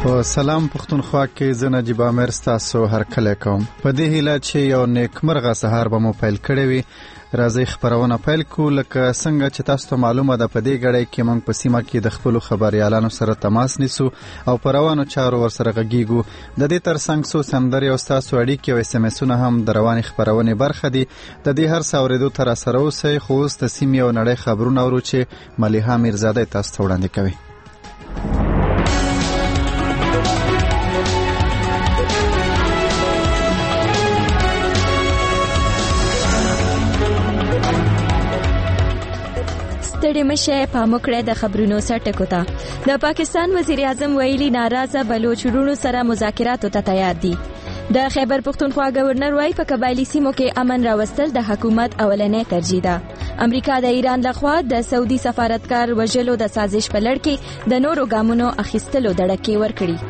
په سلام پښتونخوا کې زه نجیب عامر ستاسو هر کله کوم په دې هیله چې یو نیکمرغه سهار به مو پیل کړی وي. راځي خبرونه پیل کو لکه څنګه چې تاسو ته معلومه ده په دې غړي کې موږ په سیمه کې د خپل خبريالانو سره تماس نیسو او پر روانو چارو ور سره غږیږو. د دې ترڅنګ سو سندري او تاسو اړیکې او اس ام اسونه هم د رواني خبرونه برخه دي. د دې هر څاورېدو تر سره اوسې خو د سیمې او نړۍ خبرونه ورو چې مليحه میرزاده تاسو ته وړاندې کوي. ستړي مشه پاموکړه د خبرونو سرټکو ته. د پاکستان وزیر اعظم ویلي ناراضه بلوچ وروڼو سره مذاکراتو ته تیار دي. د خیبر پختونخوا گورنر وايي په قبایلی سیمو کې امن راوستل د حکومت اولنې ترجیح ده. امریکا د ایران لخوا د سعودي سفارتکار وژلو د سازش په لړ کې د نورو ګامونو اخیستلو دړکې ورکړي.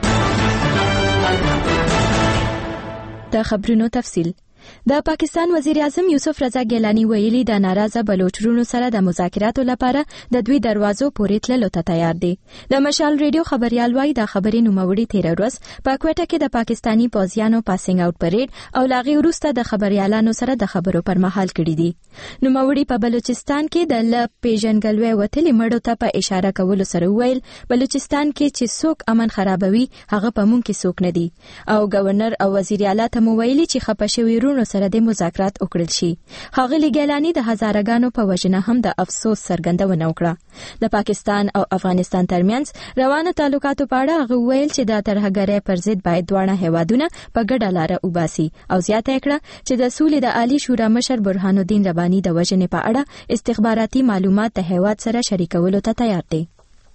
د خبرونو تفصیل. د پاکستان وزیر اعظم یوسف رضا ګیلانی ویلي د ناراضه بلوچ وروڼو سره د مذاکراتو لپاره د دوی دروازو پورې تللو ته تیار دي. د مشال ریډیو خبريال وايي د خبرې نوموړي تیر ورځ په کوټه کې د پاکستانی پوځیانو پاسینګ اوټ پریډ او لاغي وروسته د خبريالانو سره د خبرو پر مهال کړي دي. نوموړي په بلوچستان کې د ل پیژنګلوي وتلي مړو ته په اشاره کولو سره ویل بلوچستان کې چې څوک امن خرابوي هغه په مونږ کې څوک نه دي او گورنر او وزیر اعلی ته ویلي چې خپشوي سره د مذاکرات وکړل شي. ښاغلي ګیلانی د هزارګانو په وژنه هم د افسوس څرګندونه وکړه. د پاکستان او افغانستان ترمنځ روانه تعلقاتو په اړه هغه ویل چې د ترهګرۍ پر ضد باید دواړه هیوادونه په ګډه لاره وباسي او زیاته کړه چې د سولې د عالی شورا مشر برهان الدین رباني د وژنې په اړه استخباراتي معلومات د هیواد سره شریکولو ته تیار دي.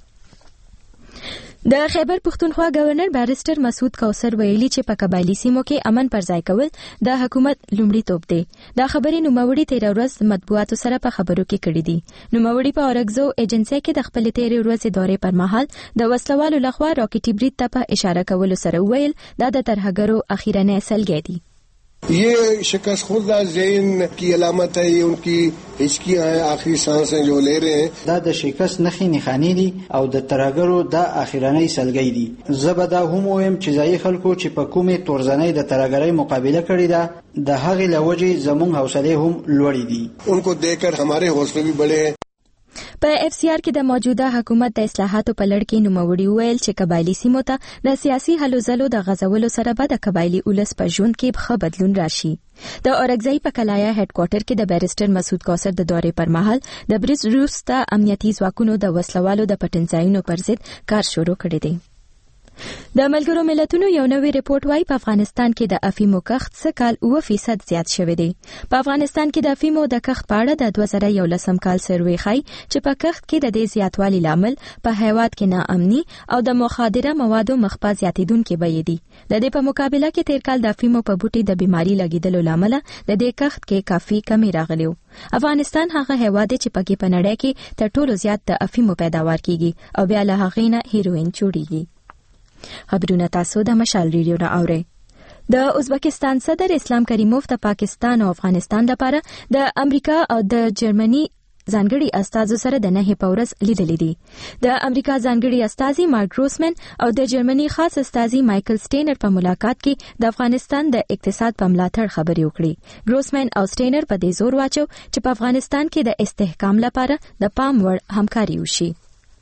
د خیبر پختونخوا گورنر بیرسټر مسعود کوثر ویلي چې په قبایلی سیمو کې امن پر ځای کول د حکومت لومړیتوب دی. دا خبرې نوموړي تیر ورځ مطبوعاتو سره په خبرو کې کړې دي. نوموړي په اورګزو ایجنسی کې د خپل تیر ورځې دورې پر مهال د وسلوالو لخوا راکټي برید ته په اشاره کولو سره ویل دا د ترهګرو اخیرنۍ سلګۍ دي. ये शिकस्त खुर्दा ज़हन की अलामत है. ये उनकी हिचकियां हैं, आखिरी सांसें जो ले रहे हैं. دا د شکست نخي نخانی دي او د ترهګرو د اخیرنۍ سلګۍ دي. زبدا هم ويم چې ځای خلکو چې په کومه تورزنۍ د ترهګرۍ مقابله کړې ده د هغې لوجې زموږ حوصله هم لوړې دي. उनको देखकर हमारे हौसले भी बढ़े हैं. په اف سی آر کې د موجوده حکومت د اصلاحاتو په لړ کې نوموړي ویل چې قبایلی سیمو ته د سیاسي هلو ځلو د غزولو سره به د قبایلی اولس په ژوند کې ښه بدلون راشي. د اورګزای په کلایا هډ کوارټر کې د بیرسټر مسعود کوثر د دورې پر مهال د بریټ روستا امنیتي ځواکونو د وسلوالو د پټنځایونو پر ضد کار شروع کړی دی. د ملګرو ملتونو یو نوی ریپورت وايي په افغانستان کې د افیمو کښت څه کال 9% زیات شوی دی. په افغانستان کې د افیمو د کښت په اړه د 2011 کال سروې ښيي چې په کښت کې د دې زیاتوالي لامل په هیواد کې ناامني او د مخدره موادو مخپا زیاتیدونکو بیې دي. د دې په مقابله کې تیر کال د افیمو په بوټي د بیماری لګیدلو لامل د دې کښت کې کافي کمی راغلی. افغانستان هغه هیواد چې پکې په نړۍ کې تر ټولو زیات د افیمو پیداوار کیږي او بیا له هغې نه هیروین جوړیږي. خبرونه تاسو د مشال ریډیو نه اورئ. د ازبکستان صدر اسلام کریموف د پاکستان او افغانستان لپاره د امریکا او د جرمني ځانګړي استازو سره د نهي په ورځ لیدلې دي. د امریکا ځانګړي استازي مارک ګروسمن او د جرمني خاص استازي مایکل سټینر په ملاقات کې د افغانستان د اقتصاد په ملاتړ خبرې وکړې. ګروسمن او سټینر په دې زور واچو چې په افغانستان کې د استحکام لپاره د پام وړ همکاري وشي.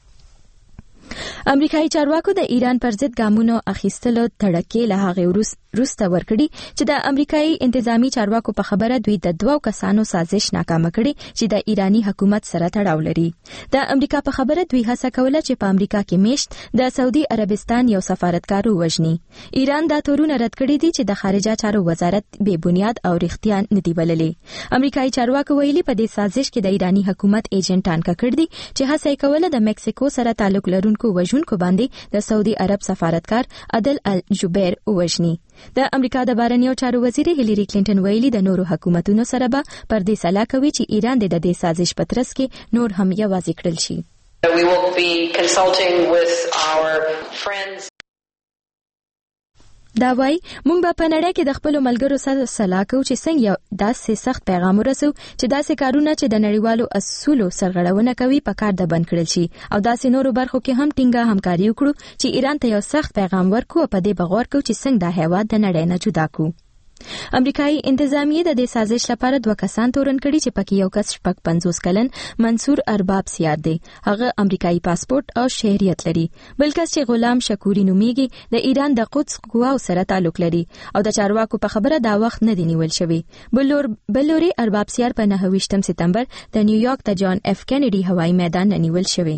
امریکایي چارواکو د ایران پر ضد ګامونو اخیستلو تړکې له هغې وروسته ورکړي چې د امریکایي انتظامی چارواکو په خبره دوی د 2 کسانو سازش ناکامه کړي چې د ایرانی حکومت سره تړاو لري. د امریکا په خبره دوی هڅه کوله چې په امریکا کې میشت د سعودي عربستان یو سفارتکار ووژني. ایران دا تورونه رد کړي دي چې د خارجه چارو وزارت بې بنیاد او رښتیا نه دی بللې. امریکایي چارواکو ویلي په دې سازش کې د ایرانی حکومت ایجنټان کړي دي چې هڅه کوله د مکسیکو سره تعلق لرونکو وژونکو باندې د سعودي عرب سفارتکار عادل الجبیر وژني. د امریکا د بهرنیو چارو وزیر هیلری کلینټن ویلي د نورو حکومتونو سره به پر دې سلا کوي چې ایران د دې سازش په ترڅ کې نور هم یوازې کړل شي. We will be consulting with our friends. دا وای مونږ به په نړۍ کې د خپل ملګرو سره صلاح کوو چې څنګه یو داسې سخت پیغام ورسو چې داسې کارونه چې د نړیوالو اصولو سرغړونه کوي په کار د بند کړل شي او داسې نورو برخو کې هم ټینګه همکاري وکړو چې ایران ته یو سخت پیغام ورکړو په دې بغور کو چې څنګه د هیواد د نړۍ نه جدا کو. امریکایي انتظامیه د دې سازش لپاره 2 کسان تورن کړي چې پکې یو کس 50 کلن منصور ارباب سیار دی. هغه امریکایي پاسپورت او شهریت لري. بل کس چې غلام شکوري نومیږي د ایران د قدس قواو سره تعلق لري او د چارواکو په خبره دا وخت نه دی نیول شوی. بلوري ارباب سیار په 29 سپتمبر د نیویارک د جان اف کینیډي هوایي میدان نه نیول شوی.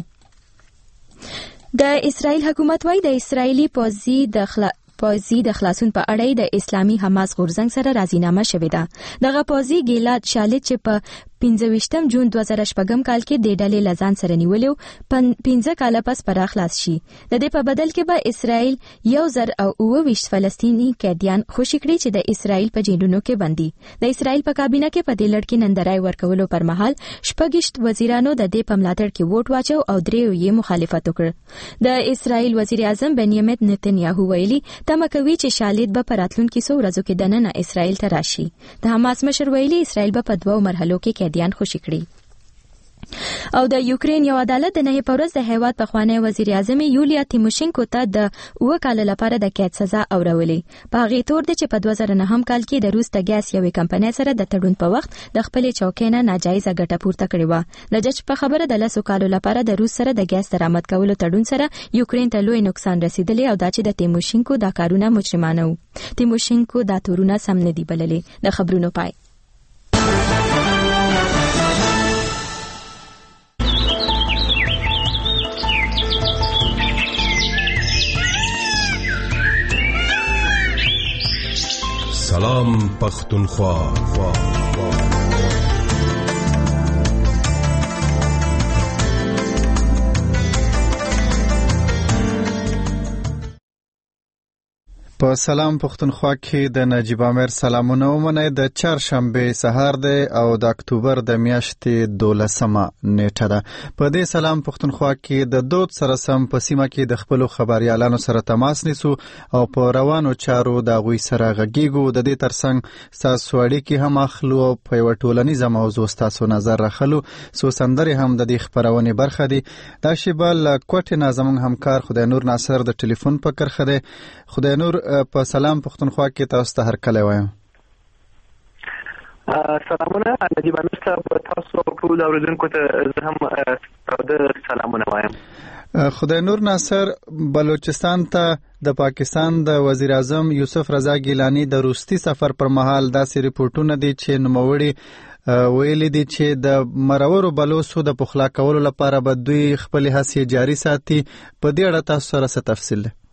د اسرائیل حکومت وايي د اسرائیلي پوځي د خلاصون په اړه د اسلامي حماس غورځنګ سره راضینامه شوې ده. دغه پوځي ګیلاد شالید چې په 15 جون 2014 کال کې د ډلې لزان سره نیولیو 15 کال پس پر خلاص شي. د دې په بدل کې به اسرائیل 1028 فلسطینی قیدیان خوشی کړي چې د اسرائیل په جیلونو کې بندي. د اسرائیل په کابینه کې په دې لړ کې نندرای ورکولو پر مهال 6 وزیرانو د دې په ملاتړ کې ووټ واچو او 3 یې مخالفت وکړ. د اسرائیل وزیر اعظم بنیامین نتنیاهو ویلي تمه کوي چې شالید به په راتلونکو 100 ورځو کې دننه اسرائیل ته راشي. د حماس مشر ویلي اسرائیل به په 2 مرحلو کې قیدیان خوشی کړي. او د یوکرين یو عدالت د نه پورز د هیواد په خوانه وزیر اعظم یولیا تیموشینکو ته د 2 کال لپاره د قید سزا اورولې. په غي تور د چې په 2009 کال کې د روس د ګاز یوې کمپنۍ سره د تړون په وخت د خپل چوکینه ناجایزه ګټه پورته کړې و. د جج په خبره د 10 کالو لپاره د روس سره د ګاز درآمد کولو تړون سره یوکرين ته لوی نقصان رسیدلی او دا چې د تیموشینکو دا کارونه مجرمانه وو. تیموشینکو دا تورونه سم نه دی بللې. د خبرونو پای. سلام پختونخوا. په سلام پختونخوا کې د نجیب امیر سلامونه ومنئ. د چهارشنبه سهار دی او د اکتوبر د میاشتې 12مه نیټه ده. په دې سلام پختونخوا کې د دود سره سم په سیمه کې د خپل خبريالانو سره تماس نیسو او په روانو چارو د غوي سره غږیږو. د دې ترڅنګ تاسو اړیکې هم اخلو او په یو ټولنیزه موضوع تاسو نظر راخلو. سو سندري هم د دې خبرونه برخه دي. دا شیبل کوټه نظم همکار خدای نور ناصر د ټلیفون په کرخه ده. خدای نور په سلام پختونخوا کې تاسو ته هر کله وایم. سلامونه نجیب امیر صاحب، تاسو ټول اوریدونکو ته زه هم د سلامونه وایم. خدای نور ناصر، بلوچستان ته د پاکستان د وزیر اعظم یوسف رضا ګیلانی د روسي سفر پر مهال داسې ریپورتونه دي چې نوموړي ویلي دي چې د مرورو بلوسو د پخلا کولو لپاره به دوی خپل هڅې جاري ساتي. په دې اړه تاسو سره څه تفصیل ده؟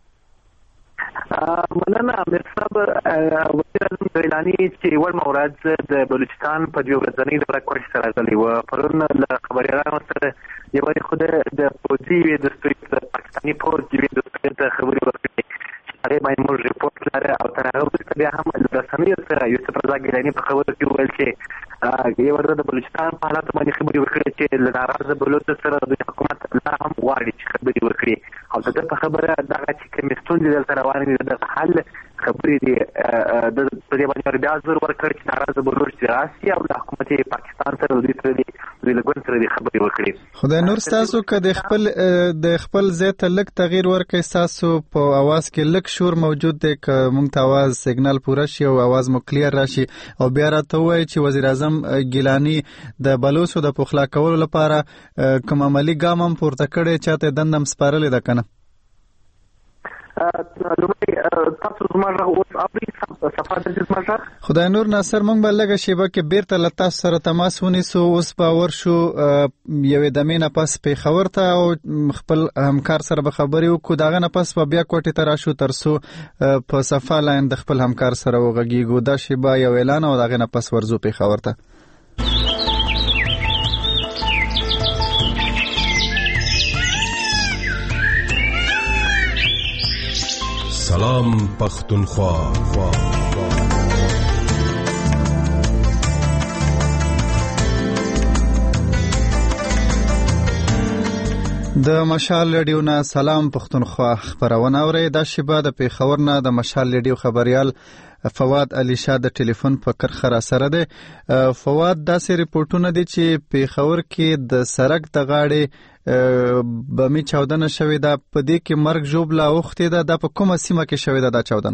مننه امیر صاحب. وزیر اعظم ګیلانی چې ول مورز د بلوچستان په یو ورځنۍ دوره کوښښ سره غلی و. پرون له خبريالانو سره یو خود د پوزي د سپیډ پاکستاني پوز د سپیډ خبري ورکړي چې هغه باندې موږ ریپورت لري او تر هغه وروسته بیا هم د رسنیو سره یوسف رضا ګیلانی په خبرو کې وویل چې یو ورځ د بلوچستان په حالت باندې خبري وکړي چې له ناراضه بلوچ سره د حکومت لا هم غواړي چې خبري وکړي او د په خبره دغه چې کمیسټون د روانې د حل خبرې دي د دې باندې بیا زور ورکړي چې ناراضه بلوچ راسي او د حکومت پاکستان سره د دې لګون سره د خبري وکړي. خدای نور تاسو که د خپل ځای ته لک تغییر ورکړي، تاسو په आवाज کې لک شور موجود دی که مونږ ته आवाज سیګنال پوره شي او आवाज مو کلیر راشي او بیا راته وایي چې وزیر اعظم ګیلانی د بلوچو د پخلا کولو لپاره کوم عملی ګام هم پورته کړی چاته دندم سپارلې ده کنه؟ خدای نور ناصر، مونږ به لږه شیبه کې بیرته له تاسو سره تماس ونیسو. اوس به ورشو یوې دمې نه پس پیښور ته او خپل همکار سره به خبرې وکړو. دغه نه پس به بیا کوټې ته راشو ترڅو په صفه لاین د خپل همکار سره وغږیږو. دا شیبه یو اعلان او دغه نه پس ورځو پیښور ته. سلام پختونخوا. د مشال رادیو نه سلام پښتونخوا خبرونه اوري. دا شیبه د پیښور نه د مشال رادیو خبريال فواد علي شاه د ټلیفون په کرخه را سره ده. فواد، داسې ریپورتونه دي چې پیښور کې د سړک د غاړې بمي چاودنه شوې ده، په دې کې مرګ ژوبله اوختې ده. دا په کومه سیمه کې شوې ده دا چاودنه؟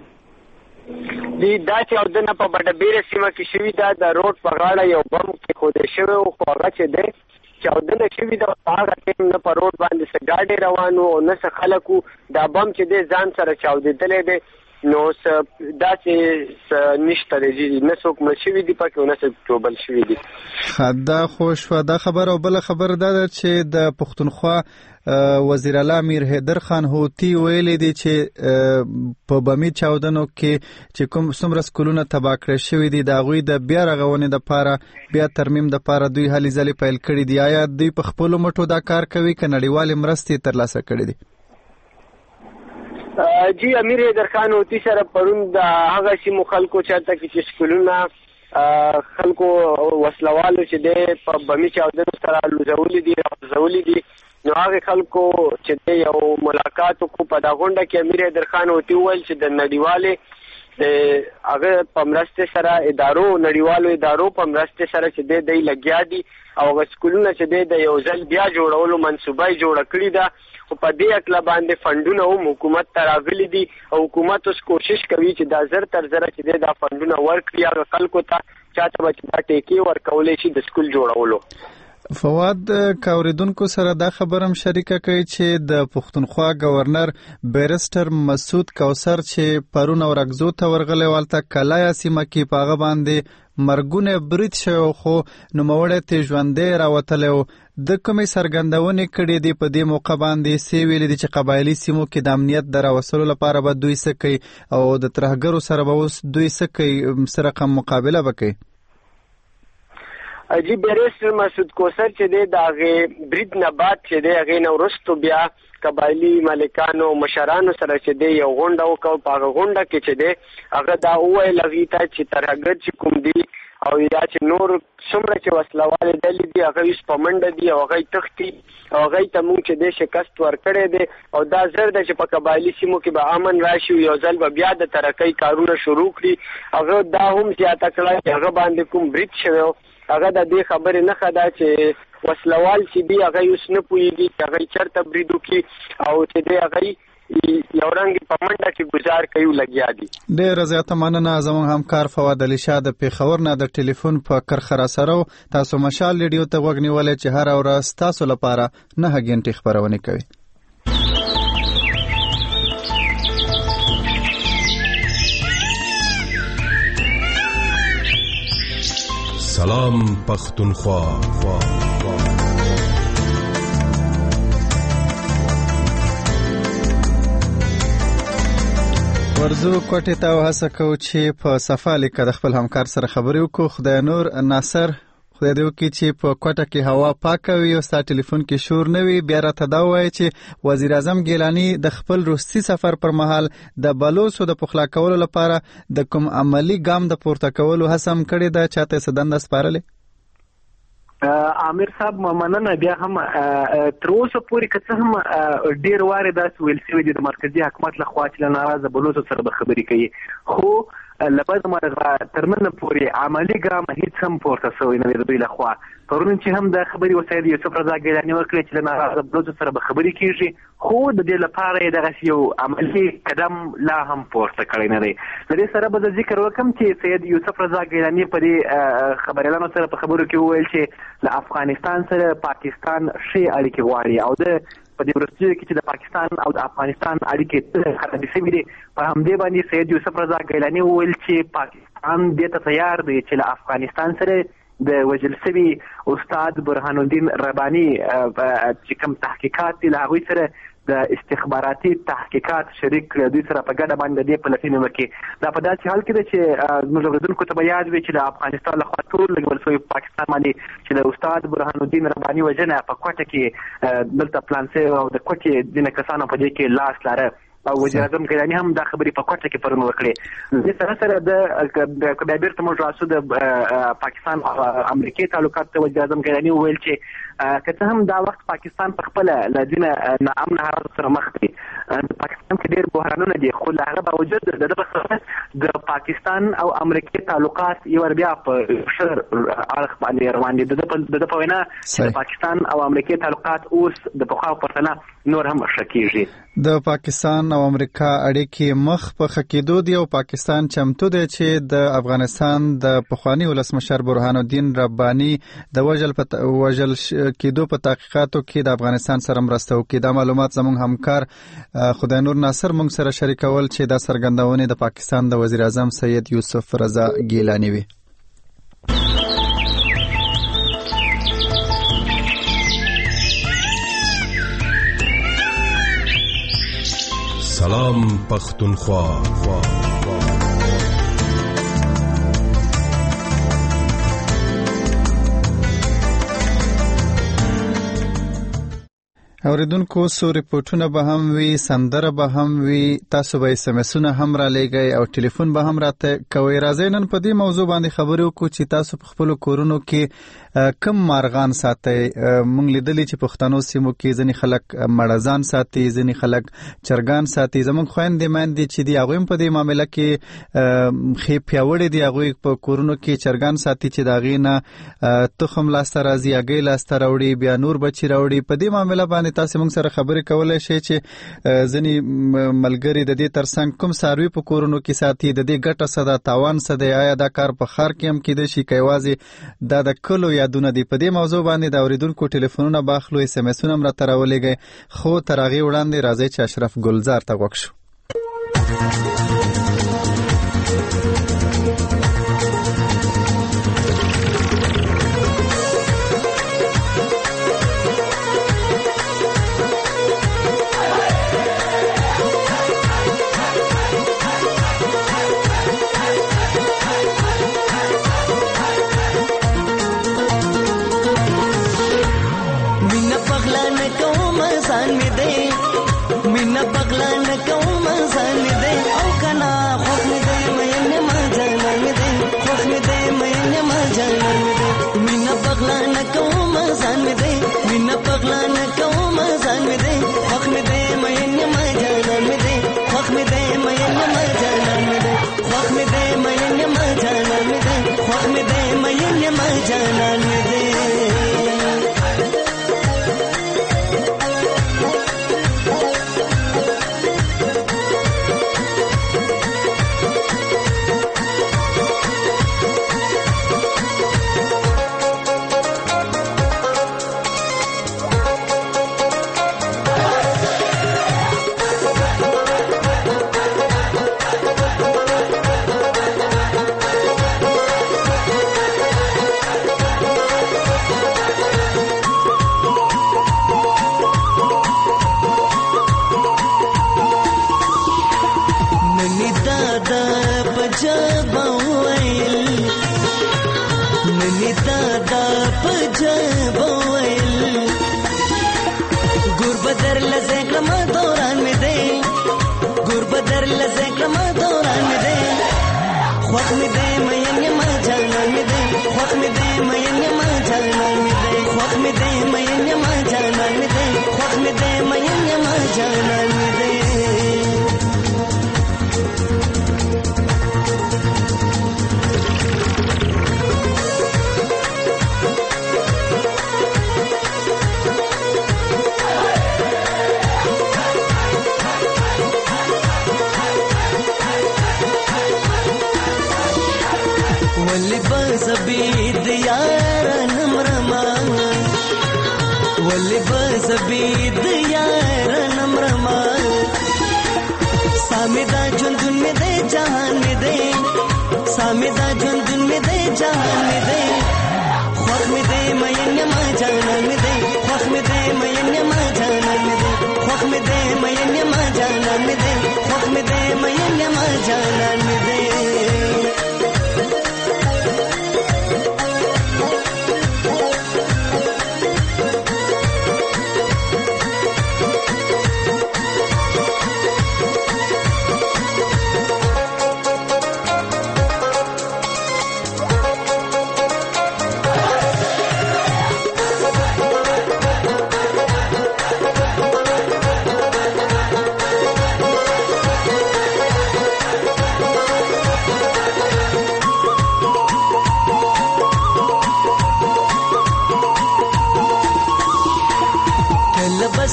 دا چاودنه په بډبیره سیمه کې شوې ده. د روډ په غاړه یو بم کېښودل شوی و، خو هغه چې دی چاودنه شوې ده په هغه ټیم نه په روډ باندې څه ګاډي روان وو او نه څه خلک وو. دا بم چې دی ځان سره چاودېدلی دی، نو داسې نشته دی، نه څوک مړ شوي دي پکې او نه څوک ټوبل شوي دي. دا خو شوه دا خبره. او بله خبره دا ده چې د پښتونخوا وزیر اعلی میر حیدر خان هوتي ویلي دي چې په بمي چاودنو کې چې کوم څومره سکولونه تباه کړی شوي دي، د هغوی د بیا رغونې دپاره، بیا ترمیم دپاره دوی هلې ځلې پیل کړي دي. آیا دوی په خپلو مټو دا کار کوي که نړیوالې مرستې ترلاسه کړي دي؟ جی امیر حیدر خان هوتي سره پرون د هغه سیمو خلکو چېرته کې چې سکولونه خلکو وسلوالو چې دی په بمي چاودنو سره لوځولي دي، غورځولي دي، نو هغه خلکو چې دی یو ملاقات وکړو په دا غونډه کې. امیر حیدر خان هوتي وویل چې د نړیوالې هغه په مرستې سره نړیوالو ادارو په مرستې سره چې دی لګیا دي او هغه سکولونه چې دی د یو ځل بیا جوړولو منصوبه یې جوړه کړې ده. خو په دې اکله باندې فنډونه هم حکومت ته راغلي دي او حکومت اوس کوشش کوي چې دا زر تر زره چې دی دا فنډونه ورکړي هغه خلکو ته چاته به چې دا ټیکې ورکولی شي د سکول جوړولو. فواد، کاوریدونکو سره دا خبرم شریکه کوي چې د پښتونخوا گورنر بیرسټر مسعود کوثر چې پرون اورګزو ته ورغلی والته کلایا سیمه کې په هغه باندې مرګونه برید شوی، خو نوموړی ته ژوندی راوتلی و. د کومې څرګندونې کړې دي په دې موقع باندې؟ څه ویلي دي چې قبایلي سیمو کې د امنیت د راوستلو لپاره به دوی څه کوي او د ترهګرو سره به اوس دوی څه کوي، څه رقم مقابله به کوي؟ جی بیرسټر مسعود کوثر چې دی د هغې برید نه بعد چې دی هغې نه وروستو بیا قبایلي مالکانو مشرانو سره چې دی یو غونډه وکړه. په هغه غونډه کې چې دی هغه دا وویل هغوی ته چې ترهګر چې کوم دي او یا چې نور څومره چې وسلوالې ډلې دي هغه اوس په منډه دي او هغوی تښتي او هغوی ته مونږ چې دی شکست ورکړی دی او دا زر ده چې په قبایلي سیمو کې به امن راشي، یو ځل به بیا د ترقۍ کارونه شروع کړي. هغه دا هم زیاته کړه چې هغه باندې کوم برید شوی هغه د دې خبرې نښه ده چې وسلوال چې دي هغه اوس نه پوهېږي چې هغه چېرته برید وکړي او چې دی هغه یو رنګ په منډه کې ګزار کوي لګیا دي. ډېره زیاته مننه. زموږ همکار فواد علي شاه د پیښور نه د ټلیفون په کرخه را سره و. تاسو مشال ریډیو ته غوږ نیولی چې هره ورځ تاسو لپاره 9 غنټې خپرونې کوي. سلام پختونخوا. ورزو کوټې ته هڅه کوو چې په صفه لیکه د خپل همکار سره خبرې وکړو. خدای نور ناصر، خدای دې وکړي چې په کوټه کې هوا پاکه وي او ستا ټلیفون کې شور نه وي. بیا راته دا ووایي چې وزیر اعظم ګیلاني د خپل روسي سفر پر مهال د بلوڅو د پخلا کولو لپاره د کوم عملی ګام د پورته کولو هڅه هم کړې ده، چاته یې څه دنده سپارلې؟ عامر صاحب مننه. بیا هم تر اوسه پورې که څه هم ډېر وارې داسې ویل شوي دي د مرکزي حکومت لخوا چې له ناراضه بلوڅو سره به خبرې کوي، خو له بعد مرغه تر نن پورې عملي ګام هیڅ هم پورته شوی نه دی د دوی لخوا. پرون چې هم د خبرې وسایل یوسف رضا ګیلاني وکړې چې له ناراضه بلوڅو سره به خبرې کېږي، خو د دې لپاره یې دغسې یو عملي قدم لا هم پورته کړی نه دی. له دې سره به زه ذکر وکړم چې سید یوسف رضا ګیلاني په دې خبریالانو سره په خبرو کې وویل چې له افغانستان سره پاکستان ښې اړیکې غواړي او د په دې وروستیو کې چې د پاکستان او د افغانستان اړیکې خرابې شوي دي، په همدې باندې سید یوسف رضا ګیلاني وویل چې پاکستان دې ته تیار دی چې له افغانستان سره د وژل شوي استاد برهان الدین رباني چې کوم تحقیقات دي له هغوی سره د استخباراتي تحقیقات شریک کړي، دوی سره په ګډه باندې دې پلټنې وکړي. دا په داسې حال کې ده چې زموږ اورېدونکو ته به یاد وي چې د افغانستان لخوا تور لګول شوی په پاکستان باندې چې د استاد برهان الدین رباني وژنه په کوټه کې دلته پلان شوې او د کوټې ځینې کسانو په دې کې لاس لاره. او وزیر اعظم ګیلاني هم دا خبرې په کوټه کې پرون وکړې. د سره سره د کبیر ته موږ راسو د پاکستان او امریکای تعلقات ته وزیر اعظم ګیلاني وویل چې که هم دا وخت پاکستان په خپل لدینه ناامن حالات سره مخ دی. د پاکستان کې ډېر بحرانونه دي خو له هغه باوجود د پاکستان او امریکای تعلقات یو بیا په شر اړخ باندې روان دي. د په وینا چې پاکستان او امریکای تعلقات اوس د پخوا په پرتله نور هم ښه کیږي. د پاکستان او امریکا اړیکې مخ په ښه کېدو دي او پاکستان چمتو دی چې د افغانستان د پخواني ولسمشر برهان الدین رباني د وژل کېدو په تحقیقاتو کې د افغانستان سره مرسته وکړي. دا معلومات زموږ همکار خدای نور ناصر موږ سره شریکول چې دا څرګندونې د پاکستان د وزیر اعظم سید یوسف رضا ګیلاني وي. سلام پختونخوا. اوریدونکو سو ریپورتونه به هم وي، سندره به هم وي، تاسو به SMS-ونه هم را لېږئ او ټلیفون به هم راته کوئ. راځئ نن په دې موضوع باندې خبرې وکړو چې تاسو په خپلو کورونو کې کم مارغان ساتئ. موږ لیدلي چې پښتنو سیمو کې ځینې خلک مړزان ساتي، ځینې خلک چرګان ساتي. زموږ خویندې میندې چې دي هغوی هم په دې معامله کې ښې پیاوړې دي. هغوی په کورونو کې چرګان ساتي چې د هغې نه تخم لاسته راځي، هګۍ لاسته راوړي، بیا نور بچي راوړي. په دې معامله باندې تاسو موږ سره خبرې کولای شئ چې ځینې ملګري د دې ترڅنګ کوم څاروي په کورونو کې ساتي، د دې ګټه څه ده، تاوان څه دی، آیا دا کار په ښار کې هم کیدای شي که یوازې دا د کلو یادونه دي. په دې موضوع باندې د اوریدونکو ټلیفونونه به اخلو، SMS-ونه هم راته راولېږئ. خو تر هغې وړاندې راځئ چې اشرف ګلزار ته غوږ شو.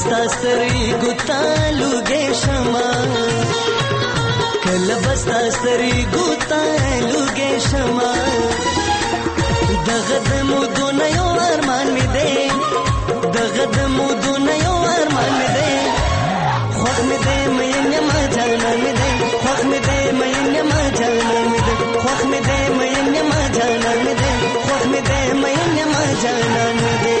بستا سترګو ته لوګې شمه کله بستا سترګو ته لوګې شمه دغه د مودونه یو ارمان مې دی دغه د مودونه یو ارمان مې دی خوښ مې دی مین یم جانان مې دی خوښ مې دی مین یم جانان مې دی خوښ مې دی مین یم جانان مې دی خوښ مې دی مین یم جانان مې دی.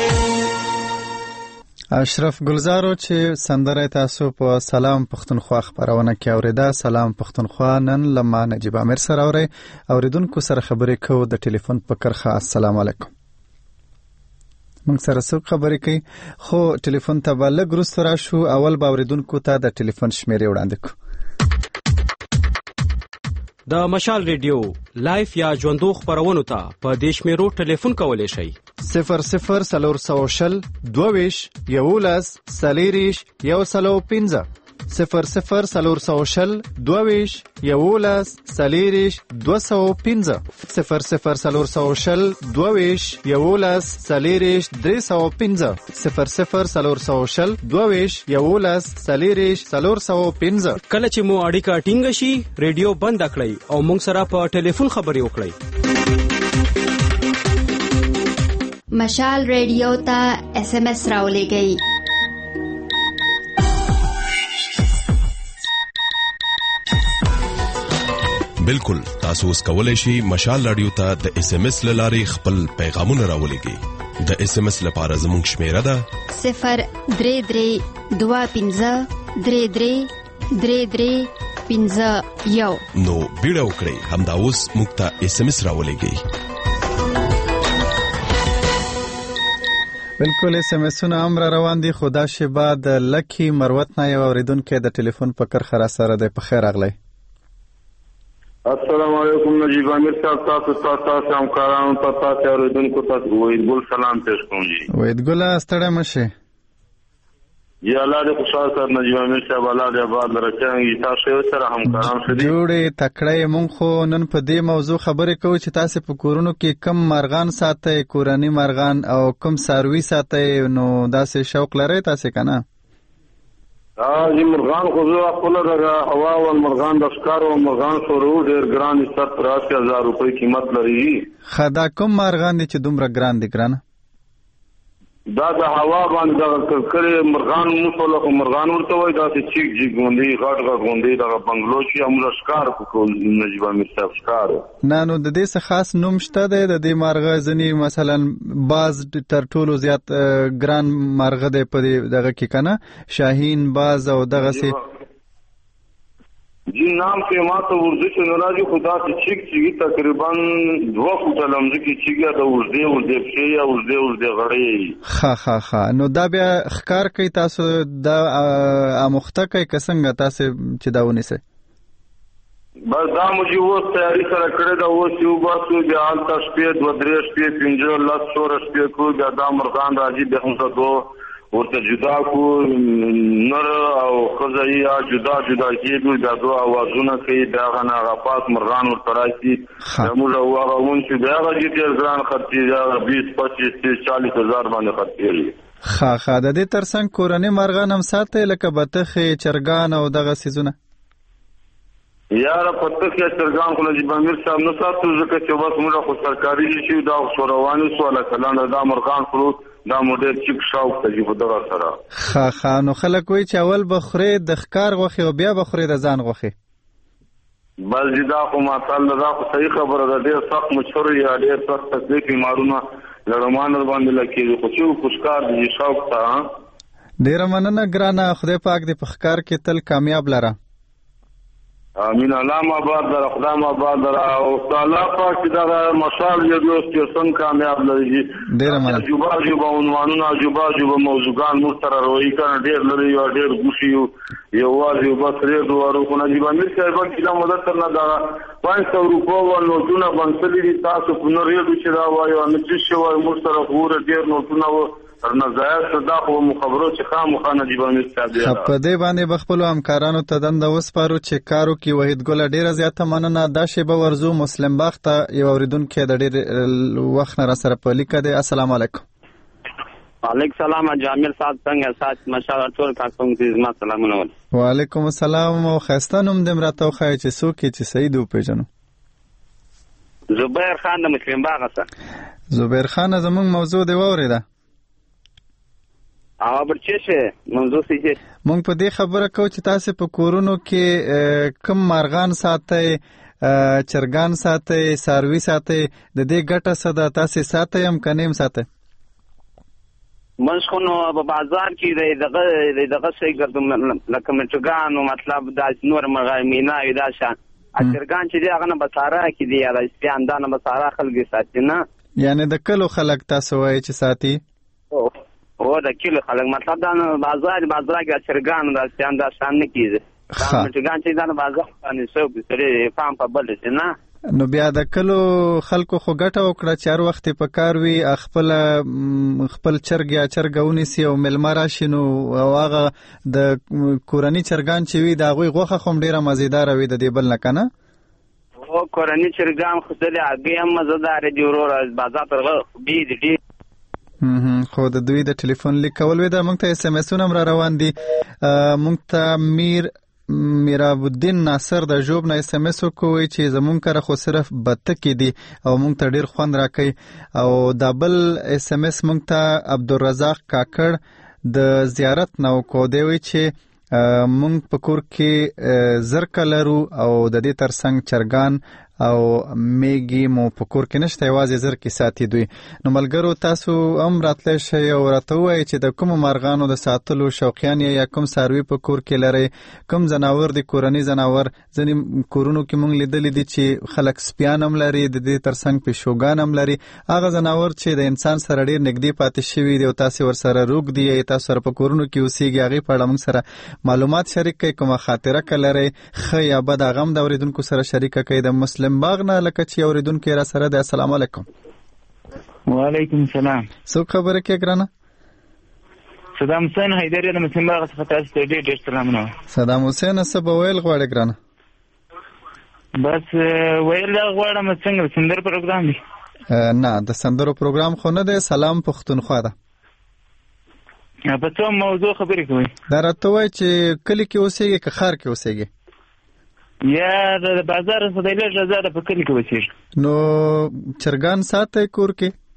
اشرف ګلزارو چې سندره تاسو په سلام پښتونخوا خبرونه کې اوریده. سلام پښتونخوا نن لمه نجیب امیر سره اوري اوریدونکو سره خبرې کوو د ټلیفون په کرخه. السلام علیکم. موږ سره څوک خبرې کوي خو ټلیفون ته به لږ وروسته راشو. اول به اوریدونکو ته د ټلیفون شمیرې وړاندې کړو. د مشال ریډیو لایف یا ژوندو خبرونو ته په دې شمیرو ټلیفون کولی شئ 00 22 11 40 105 00 22 11 40 205 00 22 11 40 305 00 22 11 40 405. کله چې مو اړیکه ټینګ شي ریډیو بند کړئ او موږ سره په ټلیفون خبرې وکړئ. مشال ریډیو ته SMS راولېږئ. بالکل تاسو اوس کولای شئ مشال رادیو ته د SMS لارې خپل پیغامونه راولېږئ. د SMS لپاره زموږ شمیره ده 03323333351. نو بیړه وکړئ همدا اوس موږ ته SMS راولېږئ. بالکل SMS-ونه امر روان دي. خدا شبا د لکی مروت نه یو اوریدونکو د ټلیفون په کرخه را سره د په خیر اغلی. السلام علیکم نجیب امیر صاحب تاسو همکارانو تاسو اوریدونکو ته وحید ګل سلام پېښ کوم. وحید ګل ستړی مشه. یا الله دې خوشاله سره نجیب امیر صاحب الله دې آباد لرچانګي تاسو سره همکاران شدي جوړې تکړه مونږ خو نن په دې موضوع خبرې کوو چې تاسو په کورونو کې کم مرغان ساتي کورنی مرغان او کم ساروي ساتي نو داسې شوق لري تاسو کنه؟ جی مرغان خو زه خپل دغه هوا او مرغان د ښکار او مرغان شروع ډېر ګران 70000 روپۍ قیمت لري. خدا کوم مرغان دي چې دومره ګران دي ګرانه؟ دا د هوا باندې د کړکړې مرغان مصالح مرغان ورته وای دا چې چیک جی ګوندې غټ غوندې د بنگلو چې امر ښکار کول نجیب امیر صاحب ښکار نه نو د دې څخه خاص نوم شته د دې مرغه ځنی مثلا باز تر ټولو زیات ګران مرغه دی په دغه کې کنه شاهین باز او دغه سي جی نام کې ماته ورځ چې ناراضي خدا چې چیک چیږي تقریبا 2 فوټه لمزه کې چیږي دا ورځي پښې یا ورځي غړې. ها نو دا بیا ښکار کوي تاسو دا امخته کوي کسنګ تاسو چې دا ونیسه بس دا موږ اوس تیاری سره کړې دا اوس یو باسو د حالت شپې 2-3 شپې 15 شپې کو دا مرغان راځي د هم څه ورته جدا کو نر او خزایا جدا کېږي دا دوه اوازونه کوي دا غنا غفاس مرغان ورته راځي موږ واغون چې دا غږی ډېر ګران خرڅي دا 20-25-40 باندې خرڅي. ها د دې ترڅنګ کورنی مرغان هم ساتي لکه بطخ چرګان او دغه سيزونه یار پته کې چرګان خو نجیب امیر صاحب نو ساتو ځکه چې بس موږ خو سرکاري شي دا شورواني سواله کلان دا مرغان خو دا موډل چیک شاوک ته په دغه سره ها نو خلک وایي چې اول بخوري د ښکار غوخي او بیا بخوري د ځان غوخي بل دا خو ما تعالی دا خو صحیح خبره ده ډېر سخت مشهور یا ډېر سخت تکلیف مارونه لړمان باندې لکه خو چې خوشکار دي شاوک ته ډېر مننه ګرانه خدای پاک دې په ښکار کې تل کامیاب لره. امین علامه آباد در خدام آباد در او تعالی پاک دا مشال یو دوست څنګه کامیاب لري ډیر مننه جوبا عنوانونه جوبا موضوعان مستر روي کنه ډیر لري او ډیر ګوشي یو واځي بس ری دوارو کو نجیب امیر صاحب کله مدد تر نه دا 500 روپو نوټونه باندې دي تاسو په نور یو چې دا وایو ان چې شو مستر غوړ ډیر نوټونه ارنه ځای صدا خو مخابرو چې خامخانه نجیب امیر صاحب په دې باندې بخپلو همکارانو ته دنده وسپارو چې کارو کې وحید ګل ډیره زیاته مننه دا شیبه ورزو مسلم بخت یو اوریدونکو د ډیر وخت نه سره په لیکه دی. السلام علیکم. وعلیکم السلام جامل صاحب څنګه سات مشال ټول کاکم دې زما سلامونه وعلیکم السلام او خسته نوم دې مرته خو چې څوک چې سید و پیژنو زبیر خان د مسلم باغ سره زبیر خان زموږ موضوع دی ووریده او برچشه موضوع څه مونږ په دې خبره کو چې تاسو په کورونو کې کم مارغان ساتي چرګان ساتي ساروي ساتي د دې ګټه صدا تاسو ساتي هم کنيم ساتي منځخونو په بازار کې دغه څه ګرځم لکه مچګانو مطلب دا نور مرغامینا دا شان چرګان چې هغه نه بساره کې دی یا سپیان دا نه بساره خلک ساتي نه یعنی د کلو خلک تاسو وایي چې ساتي او د کلو خلک مطلب دا بازار کې چرګان دا سپیان دا شان نه کیږي دا مچګان چې دا نه بازار باندې څوک سره فام په بل شي نه نو بیا د کلو خلکو خو ګټه وکړه چې هر وخت په کار وي خپل چرګ یا چرګونی سي او ملما راشي نو هغه د کورنی چرګان چې وي دا غوي غوخه خوم ډیره مزیدار وي د دې بل نه کنه او کورنی چرګان خو د هغه هم مزیدار دي ورور بازار ترغه دي خو د دوی د ټلیفون لیکول وي دا مونږ ته اس ام اس هم را روان دي مونږ ته میرابالدین ناصر د جوب نه اس ام اس کوي چې زمونږ کار خو صرف بتکې دي او مونږ ته ډیر خوند راکړي او د بل اس ام اس مونږ ته عبدالرزاق کاکړ د زیارت نو کو دی وی چې مونږ په کور کې زرکه لرو او د دې ترڅنګ چرګان او میګي مو په کور کې نشته یوازې زرکې ساتي دوی نو ملګرو تاسو هم راتلی شئ او راته ووایئ چې د کومو مارغانو د ساتلو شوقیان یا کوم څاروي په کور کې لرئ کوم ځناور دی کورني ځناور ځینې کورونو کې مونږ لیدلی دي چې خلک سپیان هم لري د دې ترڅنګ پیشوګان هم لري هغه ځناور چې د انسان سره ډیر نږدې پاتې شوي دي او تاسو ورسره روږ دي یا تاسو سره په کورونو کې اوسېږي هغې په اړه مونږ سره معلومات شریک کړئ کومه خاطره که لرئ ښه یا بد هغه هم د اورېدونکو سره شریکه کړئ د مسلم باغ نه لکه چې اوریدونکو را سره د السلام علیکم وعلیکم السلام څوک خبره کوي ګرانه صدام حسین حیدری د مسلم باغ څخه تاسو ته ډېر سلامونه صدام حسین څه به ویل غواړې ګرانه بس ویل غواړم څنګه سندر پروګرام دی نه د سندرو پروګرام خو نه دی سلام پښتونخوا ده په څه موضوع خبرې کوي دا راته وایي چې کلی کې اوسېږي که ښار کې اوسېږي یا د بازار څخه د لږ زیاته په کلی کې اوسېږي نو چرګان ساتئ کور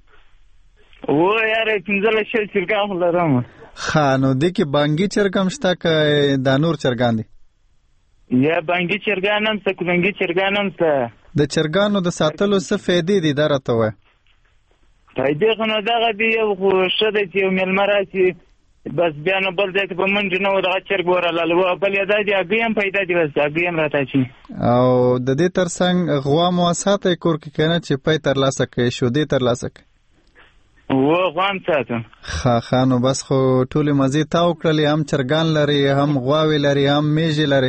کې و یاره 15 شل چرګان لرم ښه نو دې کې بانګي چرګ هم شته که دا نور چرګان دي یا بانګي چرګان هم شته کلنګي چرګان هم شته د چرګانو د ساتلو څه فایدې دي دا راته وایه فایدې خو نو دغه دي یو خو ښه دی چې یو مېلمه راشي بس بیا نو بل ځای ته په منډې نه و دغه چرګ ورلاله بل یې دا دي هګۍ هم پیدا دي بس هګۍ هم راته اچي او د دې ترڅنګ غوا مو ساتئ کور کې که نه چې پی ترلاسه کړئ شودې ترلاسه کړئ غوا هم ساتم ښه نو بس خو ټولې مزې تا وکړلې هم چرګان لري هم غواوې لري هم میږې لري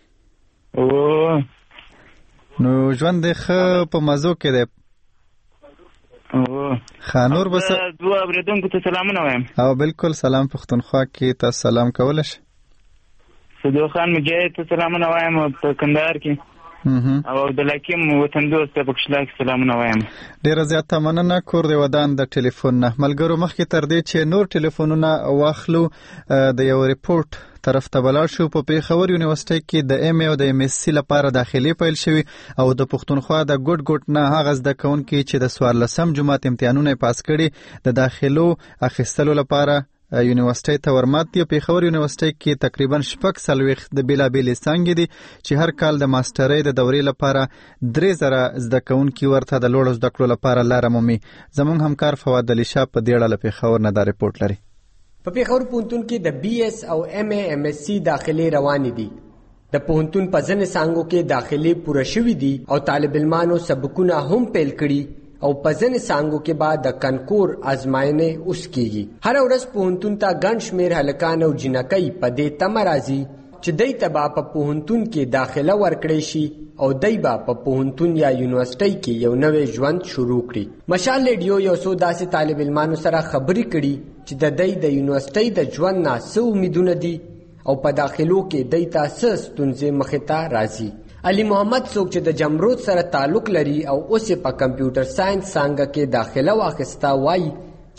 نو ژوند دې ښه په مزو کې دی خانور بس دوه اوریدونکو ته سلامونه وایم او بالکل سلام پښتونخوا کې تاسو سلام کولی شئ صدو خان مجاهد ته سلامونه وایم په کندهار کې او عبدالحکیم وطن دوست ته په کشلا کې سلامونه وایم ډېره زیاته مننه کور د ودان د ټلیفون نه ملګرو مخکې تر دې چې نور ټلیفونونه واخلو د یو ریپورټ طرف ته بلاړ شو په پیښور یونیورسيټي کې د ایم او د ام اس سی لپاره داخلي پیل شوی او د پښتونخوا د ګډ نه هغه زده کوونکي چې د 14 جماعت امتحانونه پاس کړي د داخلو اخیستلو لپاره یونیورسيټي ته ورمات دي پیښور یونیورسيټي کې تقریبا 40 د بیلابېلې څانګې دي چې هر کال د ماسترۍ د دورې لپاره 3000 زده کوونکي ورته د لوړو زده کړو لپاره لاره مومي زموږ همکار فواد علي شاه په دې اړه له پیښور نه دا ریپورټ لري په پیښور پوهنتون کې د بي اس او ام اے ام اس سی داخلي روانې دي د پوهنتون په ځینې څانګو کې داخلي پوره شوي دي او طالب علمانو سبقونه هم پیل کړي او په ځینې څانګو کې بعد د کنکور ازموینې اوس کیږي هر ورځ پوهنتون ته ګڼ شمېر هلکان او جنکۍ په دې تمه راځي چې دوی ته به په پوهنتون کې داخله ورکړی شي او دوی به په پوهنتون یا یونیورسيټي کې یو نوې ژوند شروع کړي مشال ریډیو یو څو داسې طالب علمانو سره خبرې کړي چې د دوی د یونیورسيټي د ژوند نه څه امیدونه دي او په داخلو کې دوی ته څه ستونزې مخې ته راځي علي محمد څوک چې د جمرود سره تعلق لري او اوس په کمپیوټر ساينس څانګه کې داخله واخیسته وایي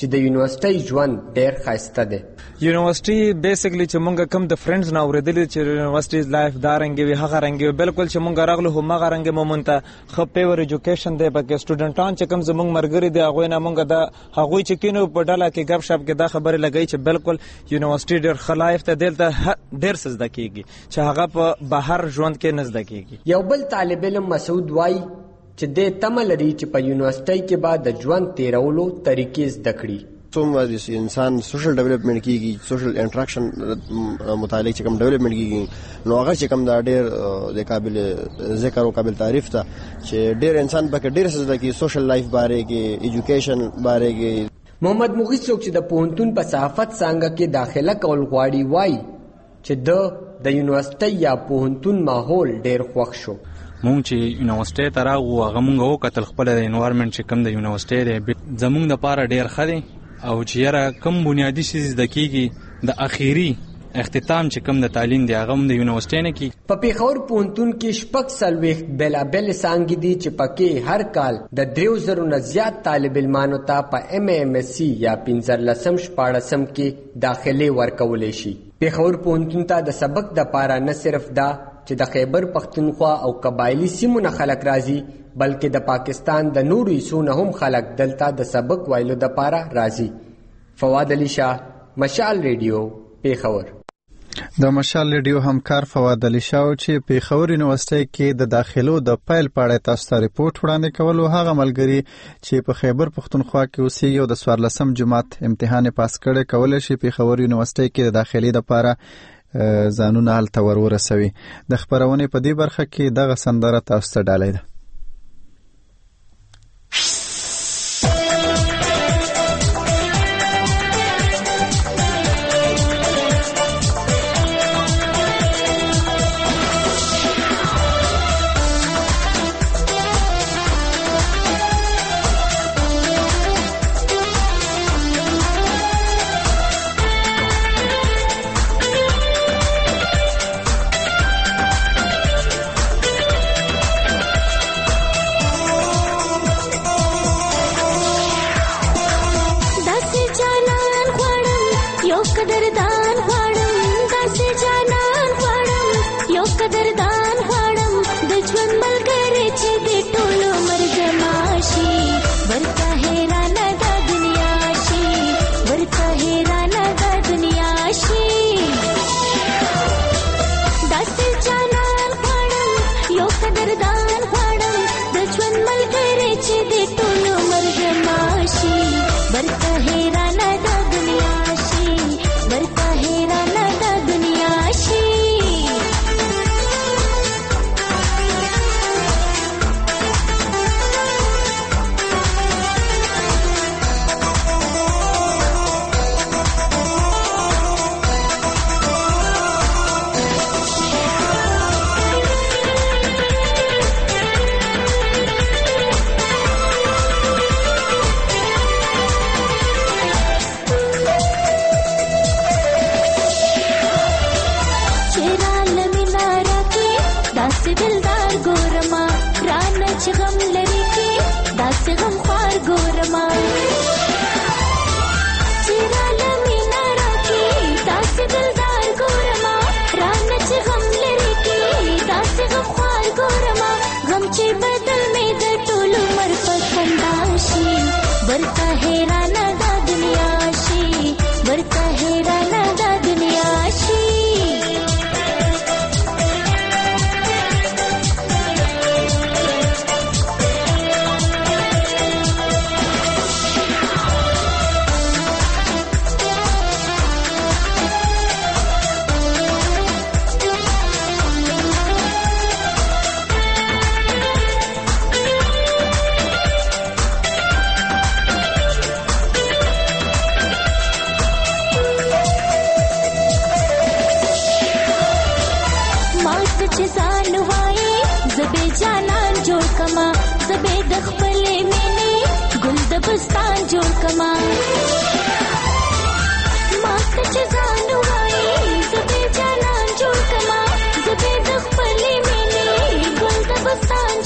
چې د یونیورسيټي ژوند ډېر ښایسته دی. یونیورسيټي بیسیکلی چې مونږ کم د فرندز نه اوریدل چې یونیورسيټي لایف دا رنګ وي هغه رنګ وي بالکل چې مونږ راغلو هم هغه رنګ مومنت خو پیور ایجوکیشن دی پکې سټوډنټان چې کم زمونږ مرګري دی هغه نه مونږ دا هغه چې کینو په ډاله کې غب شپ کې دا خبره لګی چې بالکل یونیورسيټي ډېر خلایف ته دلته ډېر څه زده کیږي چې هغه په بهر ژوند کې نه زده کیږي. یو بل طالب علم مسعود وای چې د تمه لري چې په یونیورسيټي کې بعد د ژوند تیرولو طریقې زده کړي. څومره د انسان سوشل ډیولپمنٹ کیږي سوشل انټراکشن متعلق چې کوم ډیولپمنٹ کیږي نو هغه چې کوم دا ډېر د قابل ذکر او قابل تعریف ته چې ډېر انسان پکې ډېر څه زده کوي سوشل لایف باره کې ایجوکیشن باره کې. محمد مغیث څوک چې د پوهنتون په صحافت څانګه کې داخله کول غواړي وای چې د یونیورسيټي یا پوهنتون ماحول ډېر خوښ شو. مونږ چې یونیورسيټي ته راغلو هغه مونږ وکتل خپل د انوایرنمنت چې کوم د یونیورسيټي دی زمونږ لپاره ډېر ښه دی او چې یاره کم بنیادی شی زده کیږي د اخیری اختتام چې کوم د تعلیم دی هغه د یونیورسيټي نه کی. په پیښور پوهنتون کې شپږ څلوېښت بېلابېل څانګې دي چې پکې هر کال د 3000 نه زیات طالب علمانو ته په MAMSC یا 15-14 کې داخله ورکولی شي. پیښور پوهنتون ته د سبق د پاره نه صرف دا چې د خیبر پختونخوا او قبایلی سیمو نه خلک راځي بلکې د پاکستان د نورو حصو نه هم خلک دلته د سبق وایلو د پاره راځي. فواد علي شاه، مشال ریډیو، پیښور. د مشال ریډیو همکار فواد علي شاه چې پیښور یونیورسيټي کې د داخلو د پیل پاړې تاسو ته ریپورت وړاندې کولو هغه ملګری چې په خیبر پختونخوا کې اوسېږي او د 14 جماعت امتحان پاس کړي کولای شي پیښور یونیورسيټي کې د داخلي لپاره ځانونه هلته ورسوي. د خبرونې په دې برخه کې دغه سندره تاسو ته ډالۍ ده.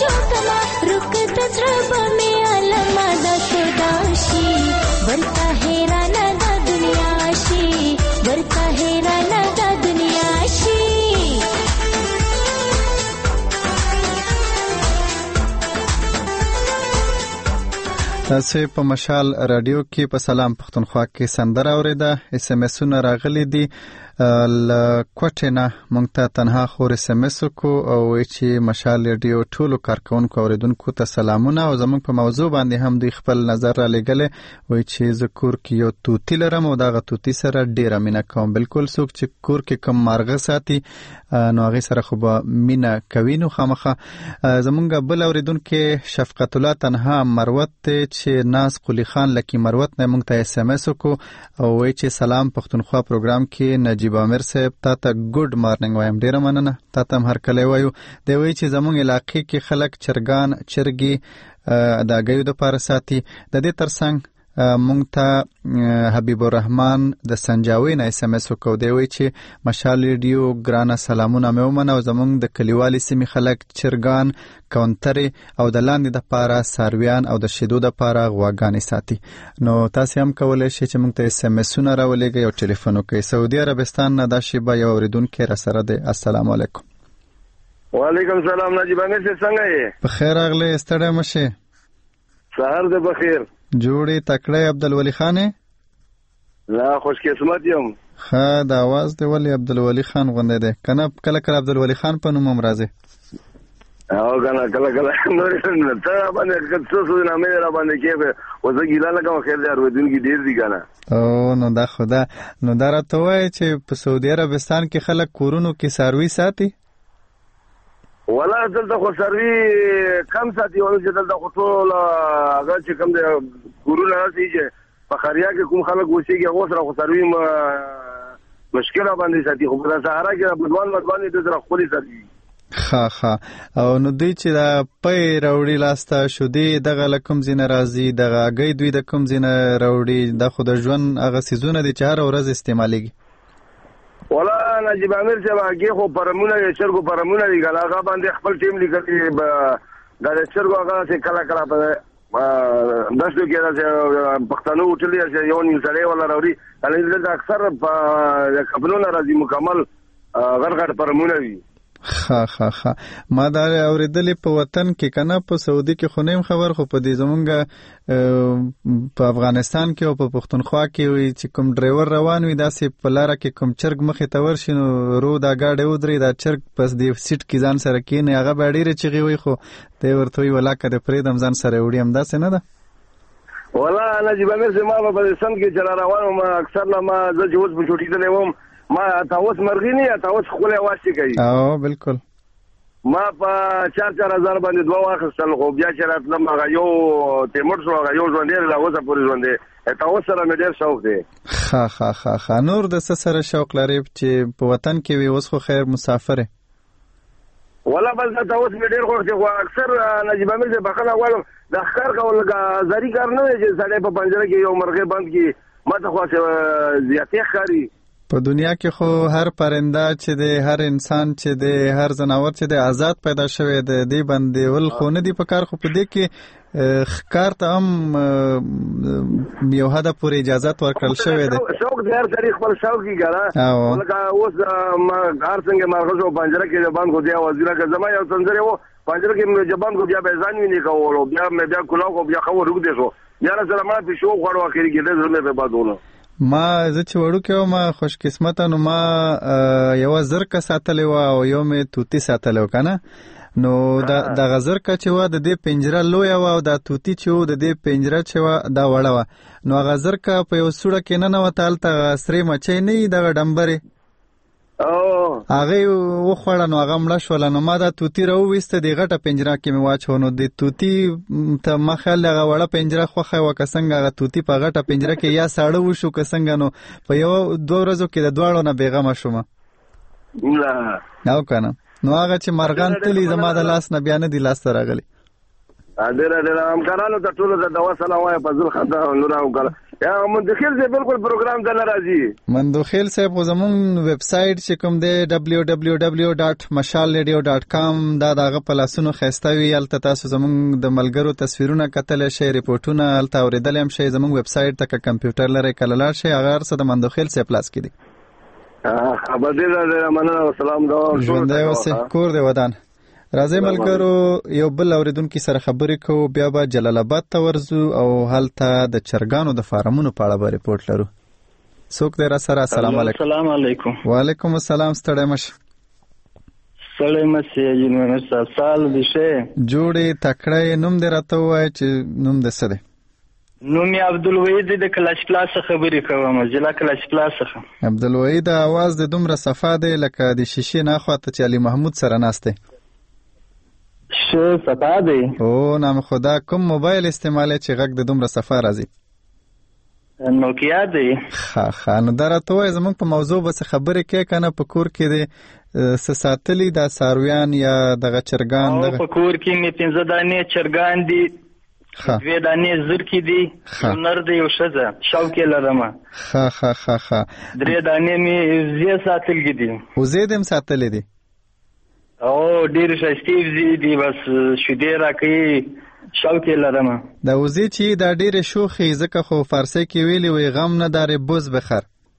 रुक दसरा में अलमा दा सुदाशी बरता है تاسو په مشال رادیو کې په سلام پښتونخوا کې سندره اوریده اس ام اسونه راغلي دي لکوټنه مونږ ته تنها خور اس ام اس کو او چې مشال رادیو ټولو کارکونکو اوریدونکو ته سلامونه او زمونږ په موضوع باندې هم دوی خپل نظر را لګلې وای چې ذکر کې یو توتی لرم او دا توتی سره ډیره مینه کوم بالکل څوک چې کور کې کم مارغه ساتي نو هغه سره خو به مینه کوي نو خامخه زمونږ بل اوریدونکو شفقت الله تنها مروت چې ناز قلی خان لکی مروت نه مونږ ته اس ام اس کو او وای چې سلام پښتونخوا پروګرام کې نجیب عامر صاحب تاته ګډ مارننګ وایم ډیره مننه تاته هر کله وایو دی وای چې زمونږ علاقې کې خلک چرګان چرګي د غيو د پاره ساتي د دې ترڅنګ مونږ ته حبیب الرحمن د سنجاوي نه اس ام اس کو دی وای چې مشال ریډیو ګرانه سلامونه مې ومنه او زمونږ د کلیوالي سیمې خلک چرګان کاونټر او د لاندې د پاره سارویان او د شیدو د پاره غواګانې ساتي نو تاسو هم کولای شئ چې مونږ ته اس ام اس نه راولېږئ او ټلیفون وکړئ سعودي عربستان نه دا شیبه یو اوریدونکو را سره دی السلام علیکم وعلیکم السلام نجیب امیر څنګه یې په خیر اغله ستړی مشه سحر دې بخیر جوړی تکړه عبدالولی خان لا خوش قسمت یم ها د आवाज دی ولی عبدالولی خان غونډه ده کنه کله عبدالولی خان په نوم راځي او کله نور ته باندې څه نامه را باندې کې او زه ګیلا لګم خیر دی ارویدونکو ډیر دي کنه او نو دا خدا نو دا راته وای چې په سعودي عربستان کې خلک کورونو کې ساروي ساتي ولا دلته خو سروي کم ساتي او دلته خو ټول هغه چې کم دی کورونه راځي چې په خاریا کې کوم خلک وشيږي هغه سره خو سروي مشکل باندې ساتي خو په سهارا کې بدوان باندې د خپل ساتي ها او نو دوی چې دا پي راوړي لاسته شو دی دغه لکم زینه راځي دغه غي دوی د کوم زینه راوړي د خود ژوند هغه سيزونه د 4 ورځې استعماليږي ولا نجیب امیر صاحب هغه خو پرمونه چرګو پرمونه دی هغه باندې خپل ټیم لیکي دا چرګو هغه څه کلا په داسې کې راځي پښتنو وټلې یو نیم سره ولا راوړي هغه د اکثر په خپلونه راځي مکمل غرغړ پرمونه وي ها ما دا اوریدلې په وطن کې کنه په سعودي کې خونیم خبر خو په دې زمونږ په افغانستان کې او په پښتونخوا کې وي چې کوم ډرایور روان وي داسې په لار کې کوم چرګ مخې ته ورشي نو رو دا گاډي ودري دا چرګ پس دې سیټ کې ځان سره کېنه هغه باډيره چغي وي خو ته ورته وی ولا کده پریدم ځان سره وړي هم داسې نه ده ولا نجیب امیر صاحب ما په سند کې چلا روان ما اکثر ما زه جوز په چوټی ته وم ما تاسو مرغینی تاسو خپل واسي کوي او بالکل ما په 4000 باندې دوه واخستل خو بیا چې راتلم هغه یو تیمور شو هغه یو ژوند دی لا اوسه پورې ژوند دی تاسو سره مې ډېر شوق دی ها نور د سره شوق لري چې په وطن کې وي اوس خو خیر مسافر ولا بس تاسو مې ډېر خوښ دي خو اکثر نجیب امیر صاحب بخنه غواړم د ښکار کول زری کار نه چې سړی په پنجره کې یو مرغه بند کی ماته خو زیاتې ښکاری په دنیا کې خو هر پرنده چې دی هر انسان چې دی هر جناور چې دی آزاد پیدا شوی دی دی باندې ول خو نه دی په کار خو په دې کې ښکار ته هم یو حد پورې اجازه ورکړل شوی دی شوق دی هر سړي خپل شوق یې ګره ولکه اوس ما هر څنګه مرغه پنجره کې ځبان کو دی وزیره که زما یو څنګه وو پنجره کې ځبان کو بیا به ځان ویني کوو بیا مې بیا کلاو کو بیا خو روک دی شو بیا سره ما په شو غواړو اخر کې دې زمه په بادونه ما زه چې وړو کې ما خوش قسمت نو ما یو زرکه ساتلې و او یو مې توتی ساتلې کنه نو دا غزر کا چې و د دې پنجره لوی و او دا توتی چې و د دې پنجره چې و دا وړه و نو غزر کا په یو سوړه کې نه وتال ته سری مچې نه د ډمبره هغه وخوړه نو هغه مړ شو نو ما دا توتی راو وسته دی غټه پنجره کې می واچو نو د توتی ته مخاله هغه وړه پنجره خوخه وکسنګ هغه توتی په غټه پنجره کې یا ساړه وشو کسنګ نو په یو 2 ورځو کې د دواړو نه بیغمه شوم نو کنه نو هغه چې مرغان تلی زما د لاس نه بیان دي لاس راغلی ډېر همکارانو ته ټول د دوا سلام وای په ځل خدا نور او کړه یا مندخیل سے بالکل پروګرام ته ناراضي مندخیل صاحب زمون ویب سټ چې کوم دی www.mashalradio.com دا دغه پلاسونو خستوي الته تاسو زمون د ملګرو تصویرونه کتل شي ریپورتونه الته اوریدل هم شي زمون ویب سټ ته کمپیوټر لري کله شي هغه څه د مندخیل سے پلاس کړي خبر دې مننه سلام دا ژوند دی اوس کور دی ودان راځي ملګرو یو بل اوریدونکو سره خبرې کوو بیا به جلال آباد ته ورځو او هلته د چرګانو د فارمونو په اړه به ریپورت لرو. څوک دی را سره؟ السلام علیکم. السلام علیکم. وعلیکم السلام. ستړی مشه. ستړی مشه جنور صاحب سال دې شه جوړې تکړه نوم دې راته وای چې نوم دې څه دی؟ نوم یې عبدالوحید د کلاش پلاس خبرې کوم ضلع کلاش پلاس څخه. عبدالوحید आवाज د دومره صفا دی لکه د شیشې نه خواته چې علي محمود سره ناشته. شه صفا دی. او نام خدا کوم موبایل استعمالي چې غږ د دومره صفا راځي؟ نوکیا دی. ښه نو دا راته وای زمونږ په موضوع بس خبرې کې کنه په کور کې دی ساتلی دا سارویان یا دغه چرګان دغه په کور کې می 15 دانې چرګان دي. دوی دانې زرکی دي نر دی یو ښځه شوکې لرم. ښه 3 دانې می زی ساتلګي دي. وزې دم ساتلې دي او ډیر ښایسته دي بس شیدې راکې شوکې لرم. دا وزې چې دا ډیره شوخي ځکه خو فارسی کې ویلي وي غم نه داري بوز بخر.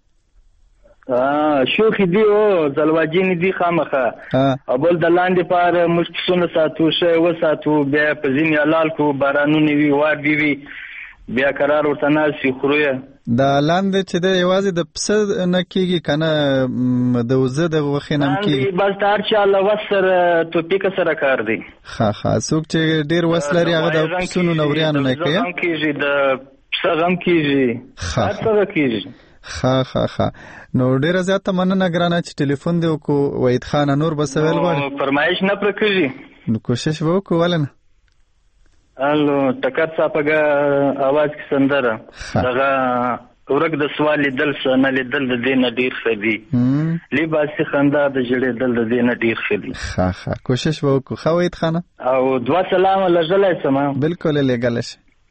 شوخي دی او زلواجین دی خامخه اول د لاندې پار مشکسونه ساتو شه و ساتو بیا په ځینې حلال کو بارانونه وی وار دی بیا قرار ورته ناسي خرويه. دا لاندې چې د یوازې د پس نه کیږي کنه د وزه د غوخې نام کیږي بس تار چې الله وسر ټوپیک سره کار دی. ښه څوک چې ډیر وسلري هغه د پسونو نوریانو نه کوي هم کیږي د پسغم کیږي هر څه کیږي. ښه نو ډیره زیاته مننه ګرانه چې ټلیفون دی وکړو. وحید خان نور بسویل غواړي فرمایش نه پرکږي نو کوشش وکړو ولنه الو ټکر صاحبګه आवाज کې سندره دغه ورګ د سوال دل سن لیدل د دین ډیر خدي لباسي خندا د جړې دل د دین ډیر خدي. ښه کوشش وکړو. خو وحید خان او دوا سلام لږلای سم بالکل لګلش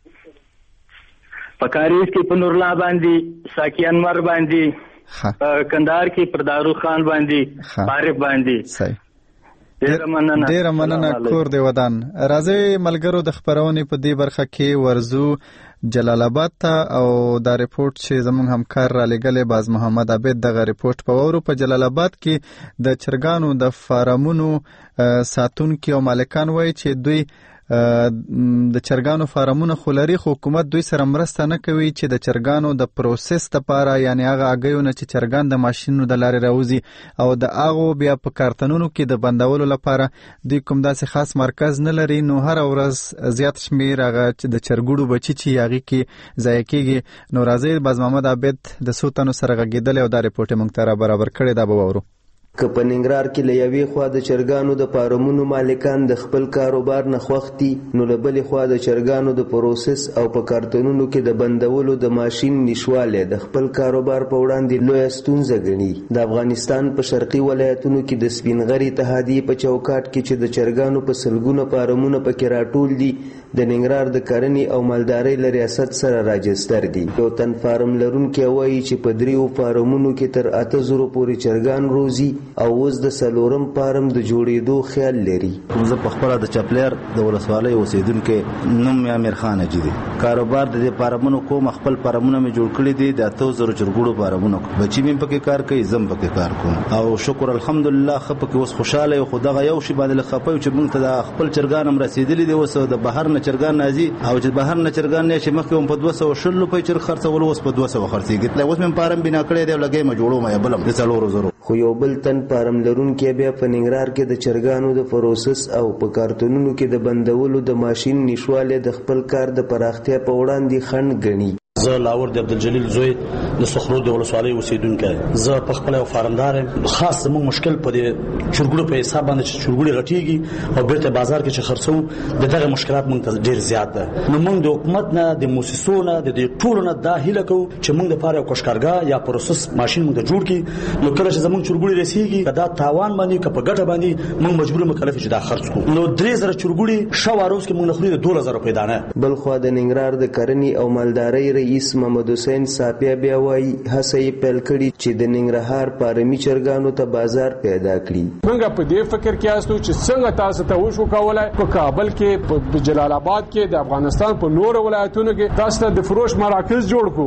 پکاریز کې په نورلا باندې ساکی انور باندې کندهار کې پر دارو خان باندې عارف باندې صحیح. ډیر مننه کور دی ودان. راځي ملګرو د خبرونه په دې برخه کې ورزو جلال آباد ته او دا ریپورت چې زموږ همکار را لګلې باز محمد عبید دغه ریپورت په ورو په جلال آباد کې د چرګانو د فارمونو ساتونکو او مالکان وایي چې دوی د چرګانو فارمونه خلري حکومت دوی سره مرسته نه کوي چې د چرګانو د پروسس لپاره یعنی هغه اګیونه چې چرګان د ماشینونو د لارې راوځي او د هغه بیا په کارتنونو کې د بندولو لپاره دوی کوم داسې خاص مرکز نه لري. نو هر ورځ زیات شمیر هغه چې د چرګوړو بچي چې هغه کې ضایع کیږي. نو راځي باز محمد عبید د سوتانو سره غږیدل او دا ریپورت موږ ته برابر کړی دا به وورو. که په ننګرهار کې له یوې خوا د چرګانو د فارمونو مالکان د خپل کاروبار نه خوښ دي نو له بلې خوا د چرګانو د پروسس او په کارتنونو کې د بندولو د ماشین نشواله د خپل کاروبار په وړاندې لویه ستونزه ګڼي. د افغانستان په شرقي ولایتونو کې د سپینغري اتحادیې په چوکاټ کې چې د چرګانو په سلګونه فارمونه پکې راټول دي د ننګرهار د کرنې او مالدارۍ له ریاست سره راجستر دي. یو تن فارم لرونکي وایي چې په 3 فارمونو کې تر 8000 پورې چرګان روزي او اوس د سلورم فارم د جوړېدو خیال لري. زه په خپل د چپلر د ولسوالۍ اوسیدونکو نوم یې امیر خان اجي دي. کاروبار د دې فارمونو کوم خپل فارمونه مې جوړ کړی دي د 8000 چرګوړو فارمونو بچی مې پکې کار کوي زم پکې کار کوم او شکر الحمدلله خپکه اوس خوشاله یو خدای یو شی باندې خپوي چې موږ ته د خپل چرګان هم رسیدلې دي. اوس د بهر نه چرګان نازي او چې بهر نه چرګان نه چې مخکې هم په 200 روپۍ چر خرڅول اوس په 200 خرڅيږي. اوس مې فارم بنا کړی دی لګي ما جوړو ما بلم د 400. خو یو بل تن فارم لرونکي بیا په ننګرهار کې د چرګانو د پروسس او په کارتونونو کې د بندولو د ماشين نشواله د خپل کار د پراختیا په وړاندې خنډ ګڼي. زه لاور د عبدالجلیل زوی د صخرو د ولسوالۍ اوسیدونکی زه په خپل یو فارمدار خاص زموږ مشکل په دې چرګوړو په حساب باندې چې چرګوړي غټيږي او بیرته بازار کې چې خرڅو دغه مشکلات موږ ته ډیر زیات ده. نو موږ د حکومت نه د موسسو نه د ټولو نه دا هیله کوو چې موږ د پاره یو کوشکارګاه یا پروسس ماشين موږ جوړ کړي نو کله چې زموږ چرګوړي رسیږي دا تاوان باندې که په ګټه باندې موږ مجبور مکلف چې دا خرڅ کوو. نو 3000 چرګوړي شواروز کې موږ خوري د 2000 روپۍ دانه. بل خو د ننګرهار د کرنې او مالدارۍ رئیس محمد حسین صافیا بیا وایي هڅه یې پیل کړې چې د ننګرهار فارمي چرګانو ته بازار پیدا کړي. موږ په دې فکر کې یاستو چې څنګه تاسو ته وشو کولای په کابل کې په جلال آباد کې د افغانستان په نور ولایتونو کې تاسو ته د فروش مراکز جوړ کو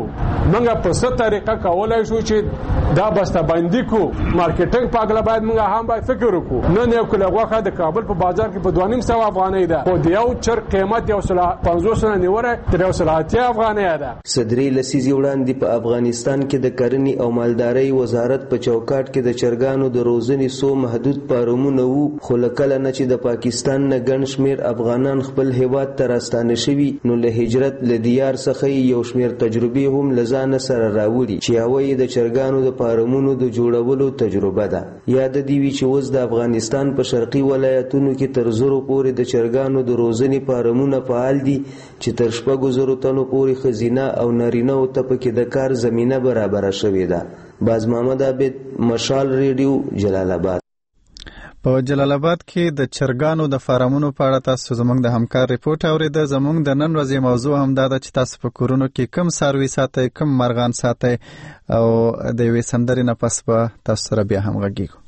موږ په څه طریقه کولای شو چې دا بسته بندي کو مارکیټینګ په اړه باید موږ هم باید فکر وکړو. نن یو کله غوښه د کابل په بازار کې په 2.5 افغانۍ ده او د یو چرګ قیمت 150 نه نیوره تر 180 افغانۍ ده. صدري لسیزي وړاندې په افغانستان کې د کرنې او مالدارۍ وزارت په چوکاټ کې د چرګانو د روزنې سو محدود فارمونه وو، خو کله نه چې د پاکستان نه ګڼ شمېر افغانان خپل هیواد ته راستانه شوي نو له هجرت له دیار څخه یو شمېر تجربې هم له ځانه سره راوړي چې یوه یې د چرګانو د فارمونو د جوړولو تجربه ده. یاد دې وي چې اوس د افغانستان په شرقي ولایتونو کې تر 100 پورې د چرګانو د روزنې فارمونه فعال دي چې تر 600 تنو پورې ښځینه او نارینه ته پکې د کار زمینه برابره شوې ده. باز محمد عابد، مشال ریډیو، جلال آباد. په جلال آباد کې د چرګانو د فارمونو په اړه تاسو زموږ د همکار ریپورت اوریده. زموږ د نن ورځې موضوع هم دا ده چې تاسو په کورونو کې کم څاروي ساتئ، کم مرغان ساتئ، او د یوې سندرې نه پس به تاسو سره بیا هم غږیږو.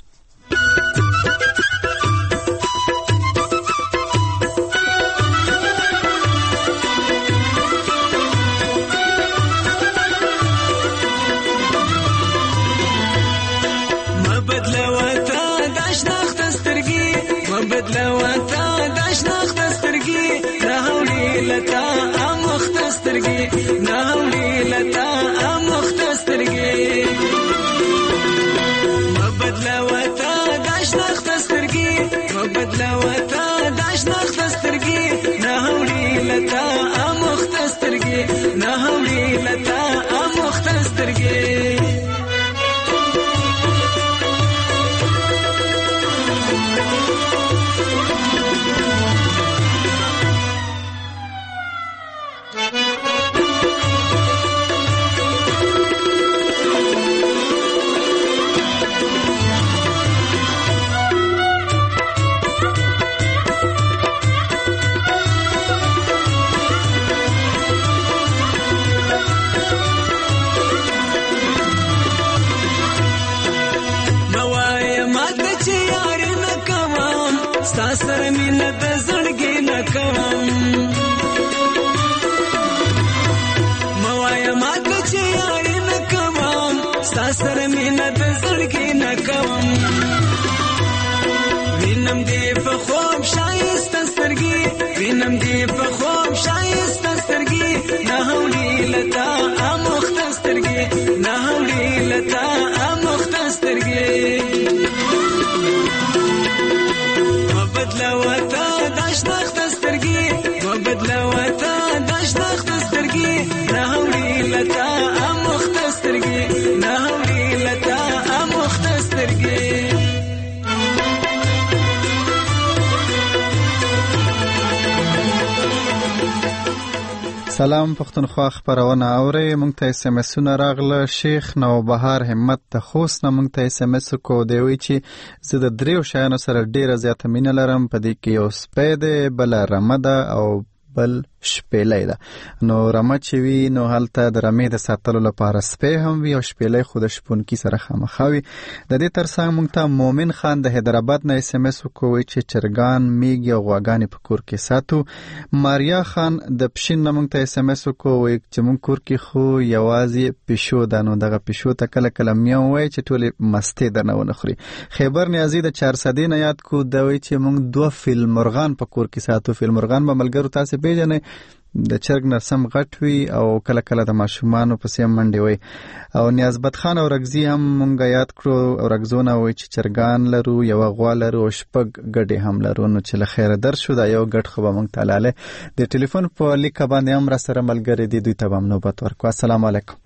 سلام پښتونخوا خبرونه اوري. مونږ ته اس ام اسونه راغله. شیخ نوبهار همت د خوست نه مونږ ته اس ام اس کو دی وی چې زه د دریو شیانو سره ډیره زیاته مینه لرم. په دې کې یو سپی دی، بل رمه او بل شپېلې ده. نو رمه چې وي نو هلته د رمې د ساتلو لپاره سپی هم وي او شپېلې خو د شپونکي سره خامخا وي. د دې ترڅنګ موږ ته مومن خان د حیدرآباد نه اس ام اس وکوي چې چرګان، میږي او غواګانې په کور کې ساتو. ماریا خان د پښین نه موږ ته اس ام اس وکوي چې موږ کور کې خو یوازې پښو ده، نو دغه پښو ته کله کله میاو وایي چې ټولې مستې درنه ونه خوري. خیبر نیازي د 400 نه یاد کو دا وایي چې موږ 2 فیل مرغان په کور کې ساتو. فیل مرغان به ملګرو تاسو پیژنئ، د چرګ نرسم غټ وي او کله کله د ماشومانو پسې منډې وي. او نیازبت خان او رګزي هم مونږ یاد کړو او رګزونه وي چې چرګان لرو، یو غوا لرو او شپږ ګډې هم لرو. نو چې له خیره در شو دا یو ګډ خو به مونږ تعالی د ټلیفون په لیک باندې هم را سره ملګری دي، دوی ته هم نوبت ورکو. السلام علیکم.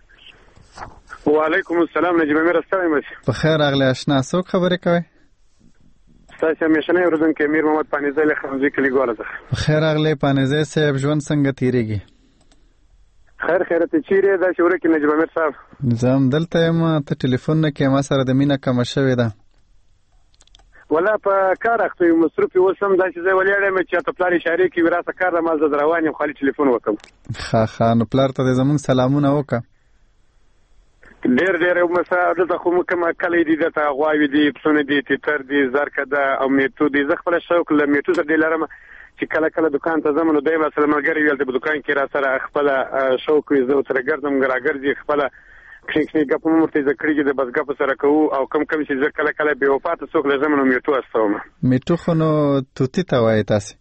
وعلیکم السلام. نجیب امیر استایم. په خیر راغلی آشنا، څوک خبرې کوي؟ تاسو همیشنه اوریدونکو امیر محمد پانیزی له خمزي کلی ګوره ده. خیر راغلی پانیزی صاحب، ژوند څنګه تیریږي؟ خیر ته چیرې دا شوره کې نجیب امیر صاحب؟ زه هم دلته یم. ته ټلیفون نه کې ما سره د مینه کمه شوې ده؟ ولا په کار اخته یم، مصروف اوسم. دا چې زه ولیاړم چې ته پلار اشاره کې وراسه کار ما زه روان یم، خالي ټلیفون وکم. ښه نو پلار ته زمونږ سلامونه وکړه. ډېر مساعده خو کوم کلی دي ته غواوی دي، پسونه دي، تیتر دي، زرکه ده او میټو دي. زه خپل شوق له میټو سره لرم چې کله کله دکان ته ځم نو دی به سره ملګری ویل د دکان کې را سره خپله شوق وي زه سره ګرځم راګرځي خپله کښې ګپ مو ورته زده کړي چې د بس ګپ سره کوو او کم چې زه کله کله بې وفاته څوک لږم نو میټو استوم. میټو خو نو توتي ته وایي تاسې؟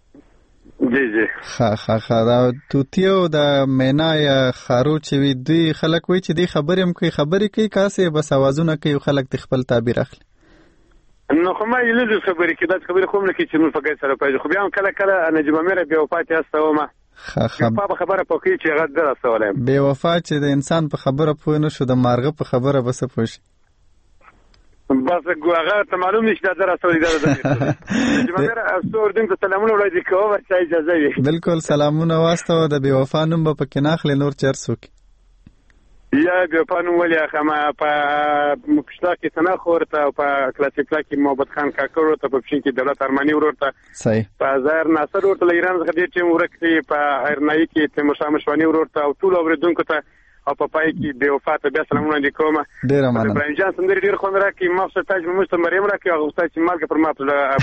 جی جی ښه دا توتي او د مینا یا خارو چې وي دوی خلک وایي چې دوی خبرې هم کوي خبرې کوي کاسې بس اوازونه کوي خلک د خپل تعبیر اخلي. نو خو ما یې لږ خبرې کوي داسې خبرې خو هم نه کوي چې موږ په ګای سره پیژنو خو بیا هم کله کله نجیب امیر بې وفاتې استومه په خبره پوهېږي چې هغه ده راستولی یم. بې وفا چې د انسان په خبره پوه نه شو د مارغه په خبره به څه پوه شي بس هغه ته معلوم نه شي دا ده راستولی دا ده نجیب امیر څو اردن ته سلامونه وړاندې کوم چې اجازه وي. بلکل سلامونه واستوه د بې وفا نوم به پکې نه اخلي نور چې هر څوک یا بیا په نوم ولې اخما په مکشتا کې سناخ ورته او په کلاسیکلا کې محمد خان کاکړ ورته په پښین کې دولت ارمانی ورته صحیح په ظاهر ناصر ورته ایران څخه ډېر ټیم ورکړي په ایرنای کې تیمور شاه مشوانی ورته او ټول اوریدونکو ته او په پای کې بې وفاته بیا سلامونه دي کوم. ډېره مننه. ابراهیم جان سندري ډېر خوند راکړي ما څه تاج مو مریم راکړي او استاد چې مالګه پر ما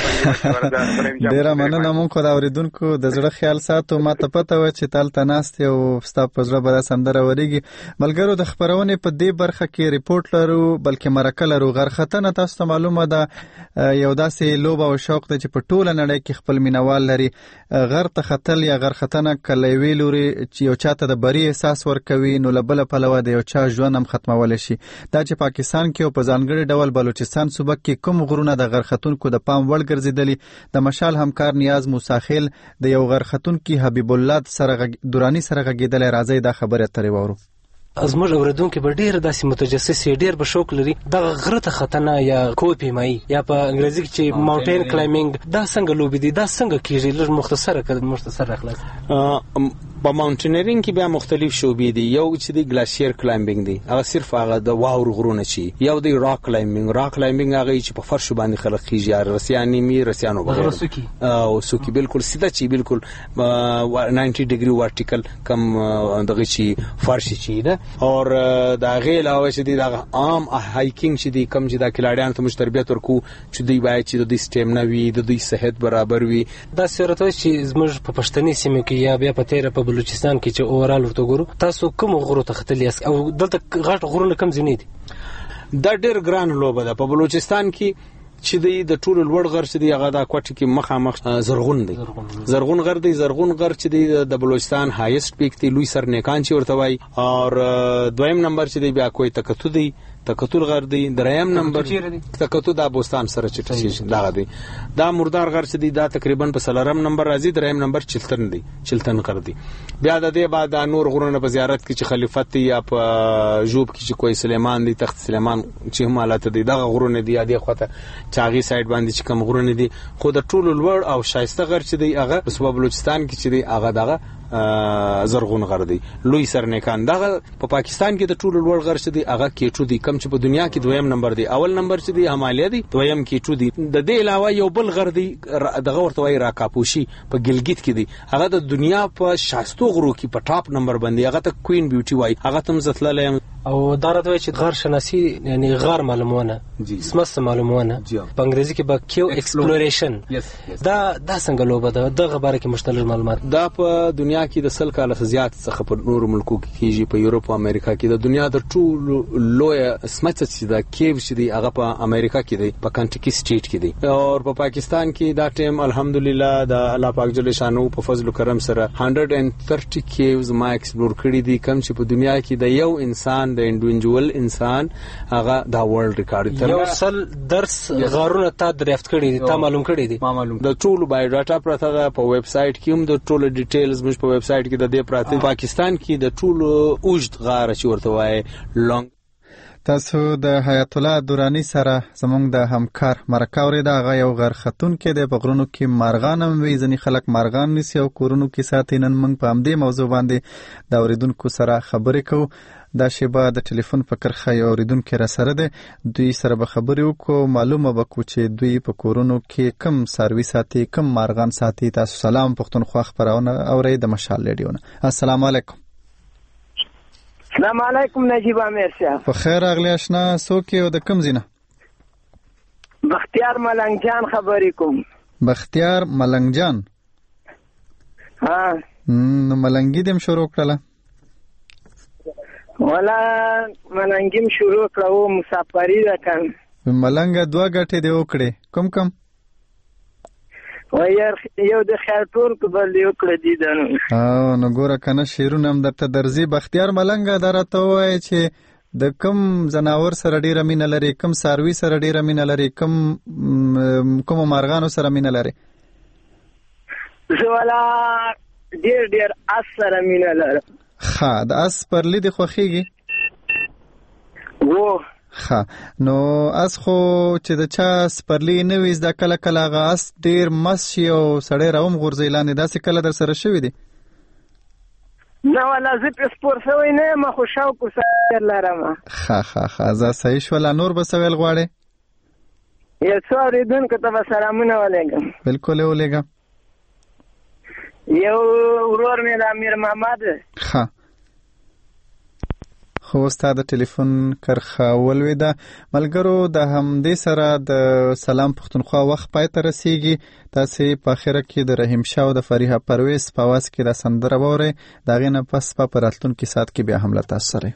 په ډېره مننه. مونږ خو د اوریدونکو د زړه خیال ساتو ما ته پته وه چې تالته ناست او ستا په زړه به دا سندره ورېږي. ملګرو د خپرونې په دې برخه کې ریپورټ لرو بلکې مرکه لرو. غرختنه تاسو ته معلومه ده یو داسې لوبه او شوق دی چې په ټوله نړۍ کې خپل مینوال لري. غر ته ختل یا غرختنه کله یوې لوري چې یو چاته د بري احساس ورکوي نو له بله پلوه د یو چا ژوند هم ختمولی شي. دا چې پاکستان کې او په ځانګړي ډول بلوچستان صوبه کې کوم غرونه د غرختونکو د پام وړ ګرځېدلي د مشال همکار نیاز موساخیل د یو غرختونکي حبیب الله دورانی سره غږېدلی. راځئ دا خبرې اترې واورو. زموږ اوریدونکي به ډېر داسې متجسس ډېر به شوق لري دغه غره ته ختنه یا کوه پیمایي یا په انګریزي کې چې ماونټین کلایمبینګ دا څنګه لوبې دي دا څنګه کېږي لږ مختصر اخلاص. په ماونټینرینګ کې بیا مختلف شوبې دي. یو چې دی ګلاسیر کلایمبینګ دی هغه صرف هغه د واورو غرونه چې یو دی راک کلایمبینګ هغه چې په فرش باندې خلق کېږي یا رسیاني می رسیانو بغیر او سوکي بالکل سیده چې بالکل 90 ډیګري ورټیکل کم دغه چې فرش چې ده اور دا غي علاوه چې دی دا عام هایکینګ چې دی کم چې دا کلاډیان ته مشتربیت ورکو چې دی باید چې د سټیمنا وي د دوی صحت برابر وي. دا سرته چې زموږ په پښتني سیمه کې یا بیا په تیره په بلوچستان کې چې اورال ورته ګورو تاسو کوم غرو ته ختلی او دلته غټ غرونه کم ځینې دي؟ دا ډېر ګران لوبه ده. په بلوچستان کې چې د ټولو لوړ غر چې دی هغه د کوټ کې مخامخ زرغون دی زرغون غر دی. زرغون غر چې دی د بلوچستان هایست پیک دی لوی سر نیکان چې ورته وایي. اور دویم نمبر چې دی بیا کوی تکتو دی تکتل غر دی. دریم نمبر تکتو دا بوستان سره چټ دا دی. دا مردار غر چې دی دا تقریبا په سلرم نمبر راځي. دریم نمبر چلتن دی چلتن غر دی. بیا د دې بعد نور غرونه په زیارت کې چې خلیفت دی یا په جوب کې چې کوی سلیمان دی تخت سلیمان چې هم حالت دی دغه غرونه دی یا دی خوته چاغي سایډ باندې چې کوم غرونه دي خو د ټولو لوړ او شایسته غر چې دی هغه په بلوچستان کې چې دی هغه دغه زرغون غر دی لوی سرنیکان. دغه په پاکستان کې د ټولو لوړ غر چې دی هغه کیټو دی کم چې په دنیا کې دویم نمبر دی. اول نمبر چې دی همالیا دی دویم کیټو دی. د دې علاوه یو بل غر دی دغه ورته وایي راکاپوشي په ګلګیت کې دی هغه د دنیا په شاستو غرو کې په ټاپ نمبر باندې هغه ته کوین بیوټي وایي هغه تم زتللی او دا راته وایي چې غار شناسي یعنی غار معلومونه سمست معلومونه په انګریزي کې به کیو ایکسپلوریشن دا څنګه لوبه ده دغه باره کې مشتمل معلومات. دا په دنیا کې د 100 کاله زیات څخه په نورو ملکو کې کېږي په یورپ او امریکا کې. د دنیا د ټولو لوی سمڅ چې دا کیو چې دی هغه په امریکا کې دی په کنټکی سټیټ کې دی. او په پاکستان کې دا ټیم الحمدلله د الله پاک جل شانو په فضل و کرم سره 130 کیوز ما ایکسپلور کړی دي کم چې په دنیا کې د یو انسان د انډیویډوال انسان هغه دا ورلد ریکارډ یو سل درس غارونه تا دریافت کړی دي تا معلوم کړی دي معلوم د ټولو بایوډاټا پراته ده په ویب سټ کې هم د ټولو ډیټیلز مش په ویب سټ کې د دې پراته. پاکستان کې د ټولو اوجد غار چې ورته وایي لونګ. تاسو د حیات الله دورانی سره زمونږ د همکار مرکه اورېده. هغه یو غرختون کې د په غرونو کې مارغان هم وي ځینې خلک مارغان نیسي او کورونو کې ساتي. نن موږ په همدې موضوع باندې د اوریدونکو سره خبرې کوو. دا شیبه د ټلیفون په کرښه یو اوریدونکی را سره دی دوی سره به خبرې وکړو معلومه به کړو چې دوی په کورونو کې کم څاروي ساتي کم مارغان ساتي. تاسو سلام پښتونخوا خپرونه اورئ د مشال ریډیو نه. السلام علیکم. السلام علیکم نجیب امیر صاحب. په خیر راغلی اشنا څوک یې او د کوم ځای نه؟ بختیار ملنګ جان خبرې کوم. بختیار ملنګ جان نو ملنګي دې شروع کړله؟ ولا ملنګي شروع کړو، مسافری ده کان ملنګ 2 غټې دی وکړي. کوم کوم؟ وير یو د خیرټول په بل یو کړی دی دنو. نو ګوره کنه شیرونه هم درته درځي. بختیار ملنګ درته وای چې د کم زناور سره ډیره مینه لري، کم ساروي سره ډیره مینه لري، کوم مارغانو سره مینه لري؟ زه ولا ډیر اس سره مینه لرم. د اس پرلی دی خوښیږي؟ نو اس خو چې د چا سپرلی نه وي زده کله کله هغه اس ډیر مست شي او سړی راوم غورځي لاندې. داسې کله در سره شوي دي؟ نه ولا زه په سپور شوی نه یم، خو شوق سره لرم. زه صحیح شوله. نور به څه ویل غواړې؟ یو څو اورېدونکو ته به سلامونه ولېږم. بالکل یې ولېږه. یو ورور مې د امیر محمد خو ستا د ټلیفون کرښه ولوېده. ملګرو د همدې سره د سلام پښتونخوا وخت پای ته رسیږي. تاسې په اخره کې د رحیم شاه او د فریحه پرویز په اواز کې دا سندره واورئ. د هغې نه پس په راتلونکي ساعت کې بیا هم له تاسو سره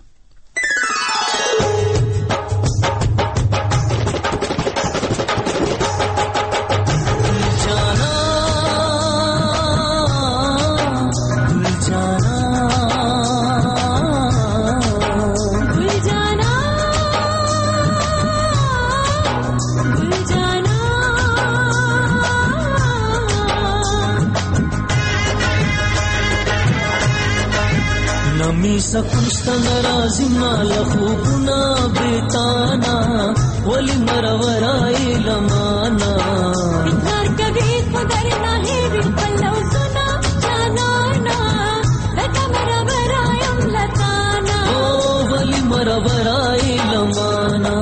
سکوستا نرازی مالا خوبنا بیتانا ولی مرورای لمانا اتنار کبھی خدر ناہی پلو سنا جانانا لکا مرورای لتانا ولی مرورای لمانا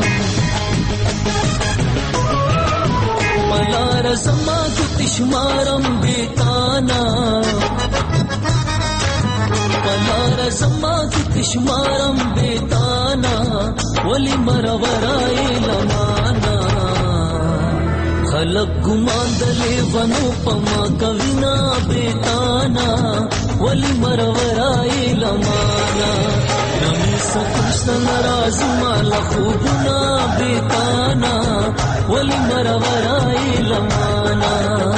پلا رزما کتشمارم بیتانا پلار زما کی کشمارم بیتانا ولی مرورای لمانا خلق گمان دلی ونو پما کوینا بیتانا ولی مرورای لمانا نمی سکوشت نراز مالا خوبنا بیتانا ولی مرورای لمانا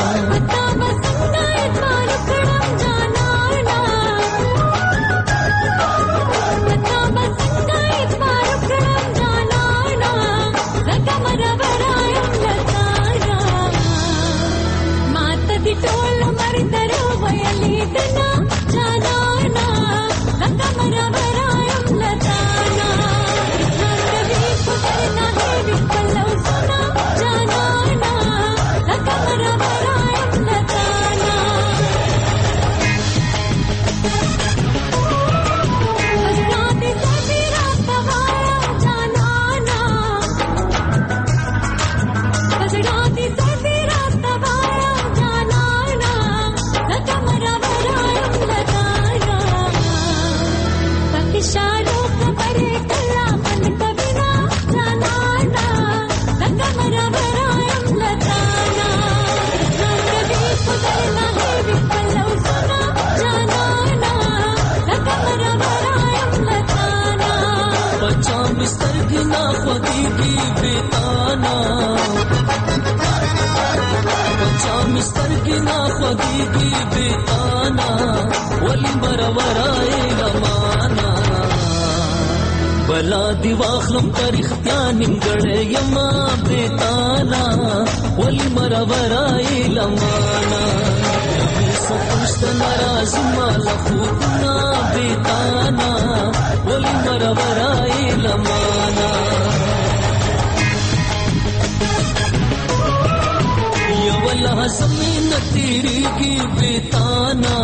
بلا دی واخلم تاریختیا نیمګړې یما بیتانا ولی مرورای لمانا سپوست ناراض مالا خوبنا بیتانا ولی مرورای لمانا یا والله زمین تیری کی بیتانا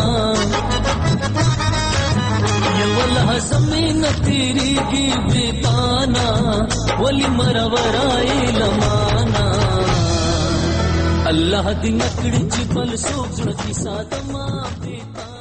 والله زمین تیری کی بیتانا ولی مرورای لمانا الله دی نکړي چې بل سوچ نشي ساتما بیتانا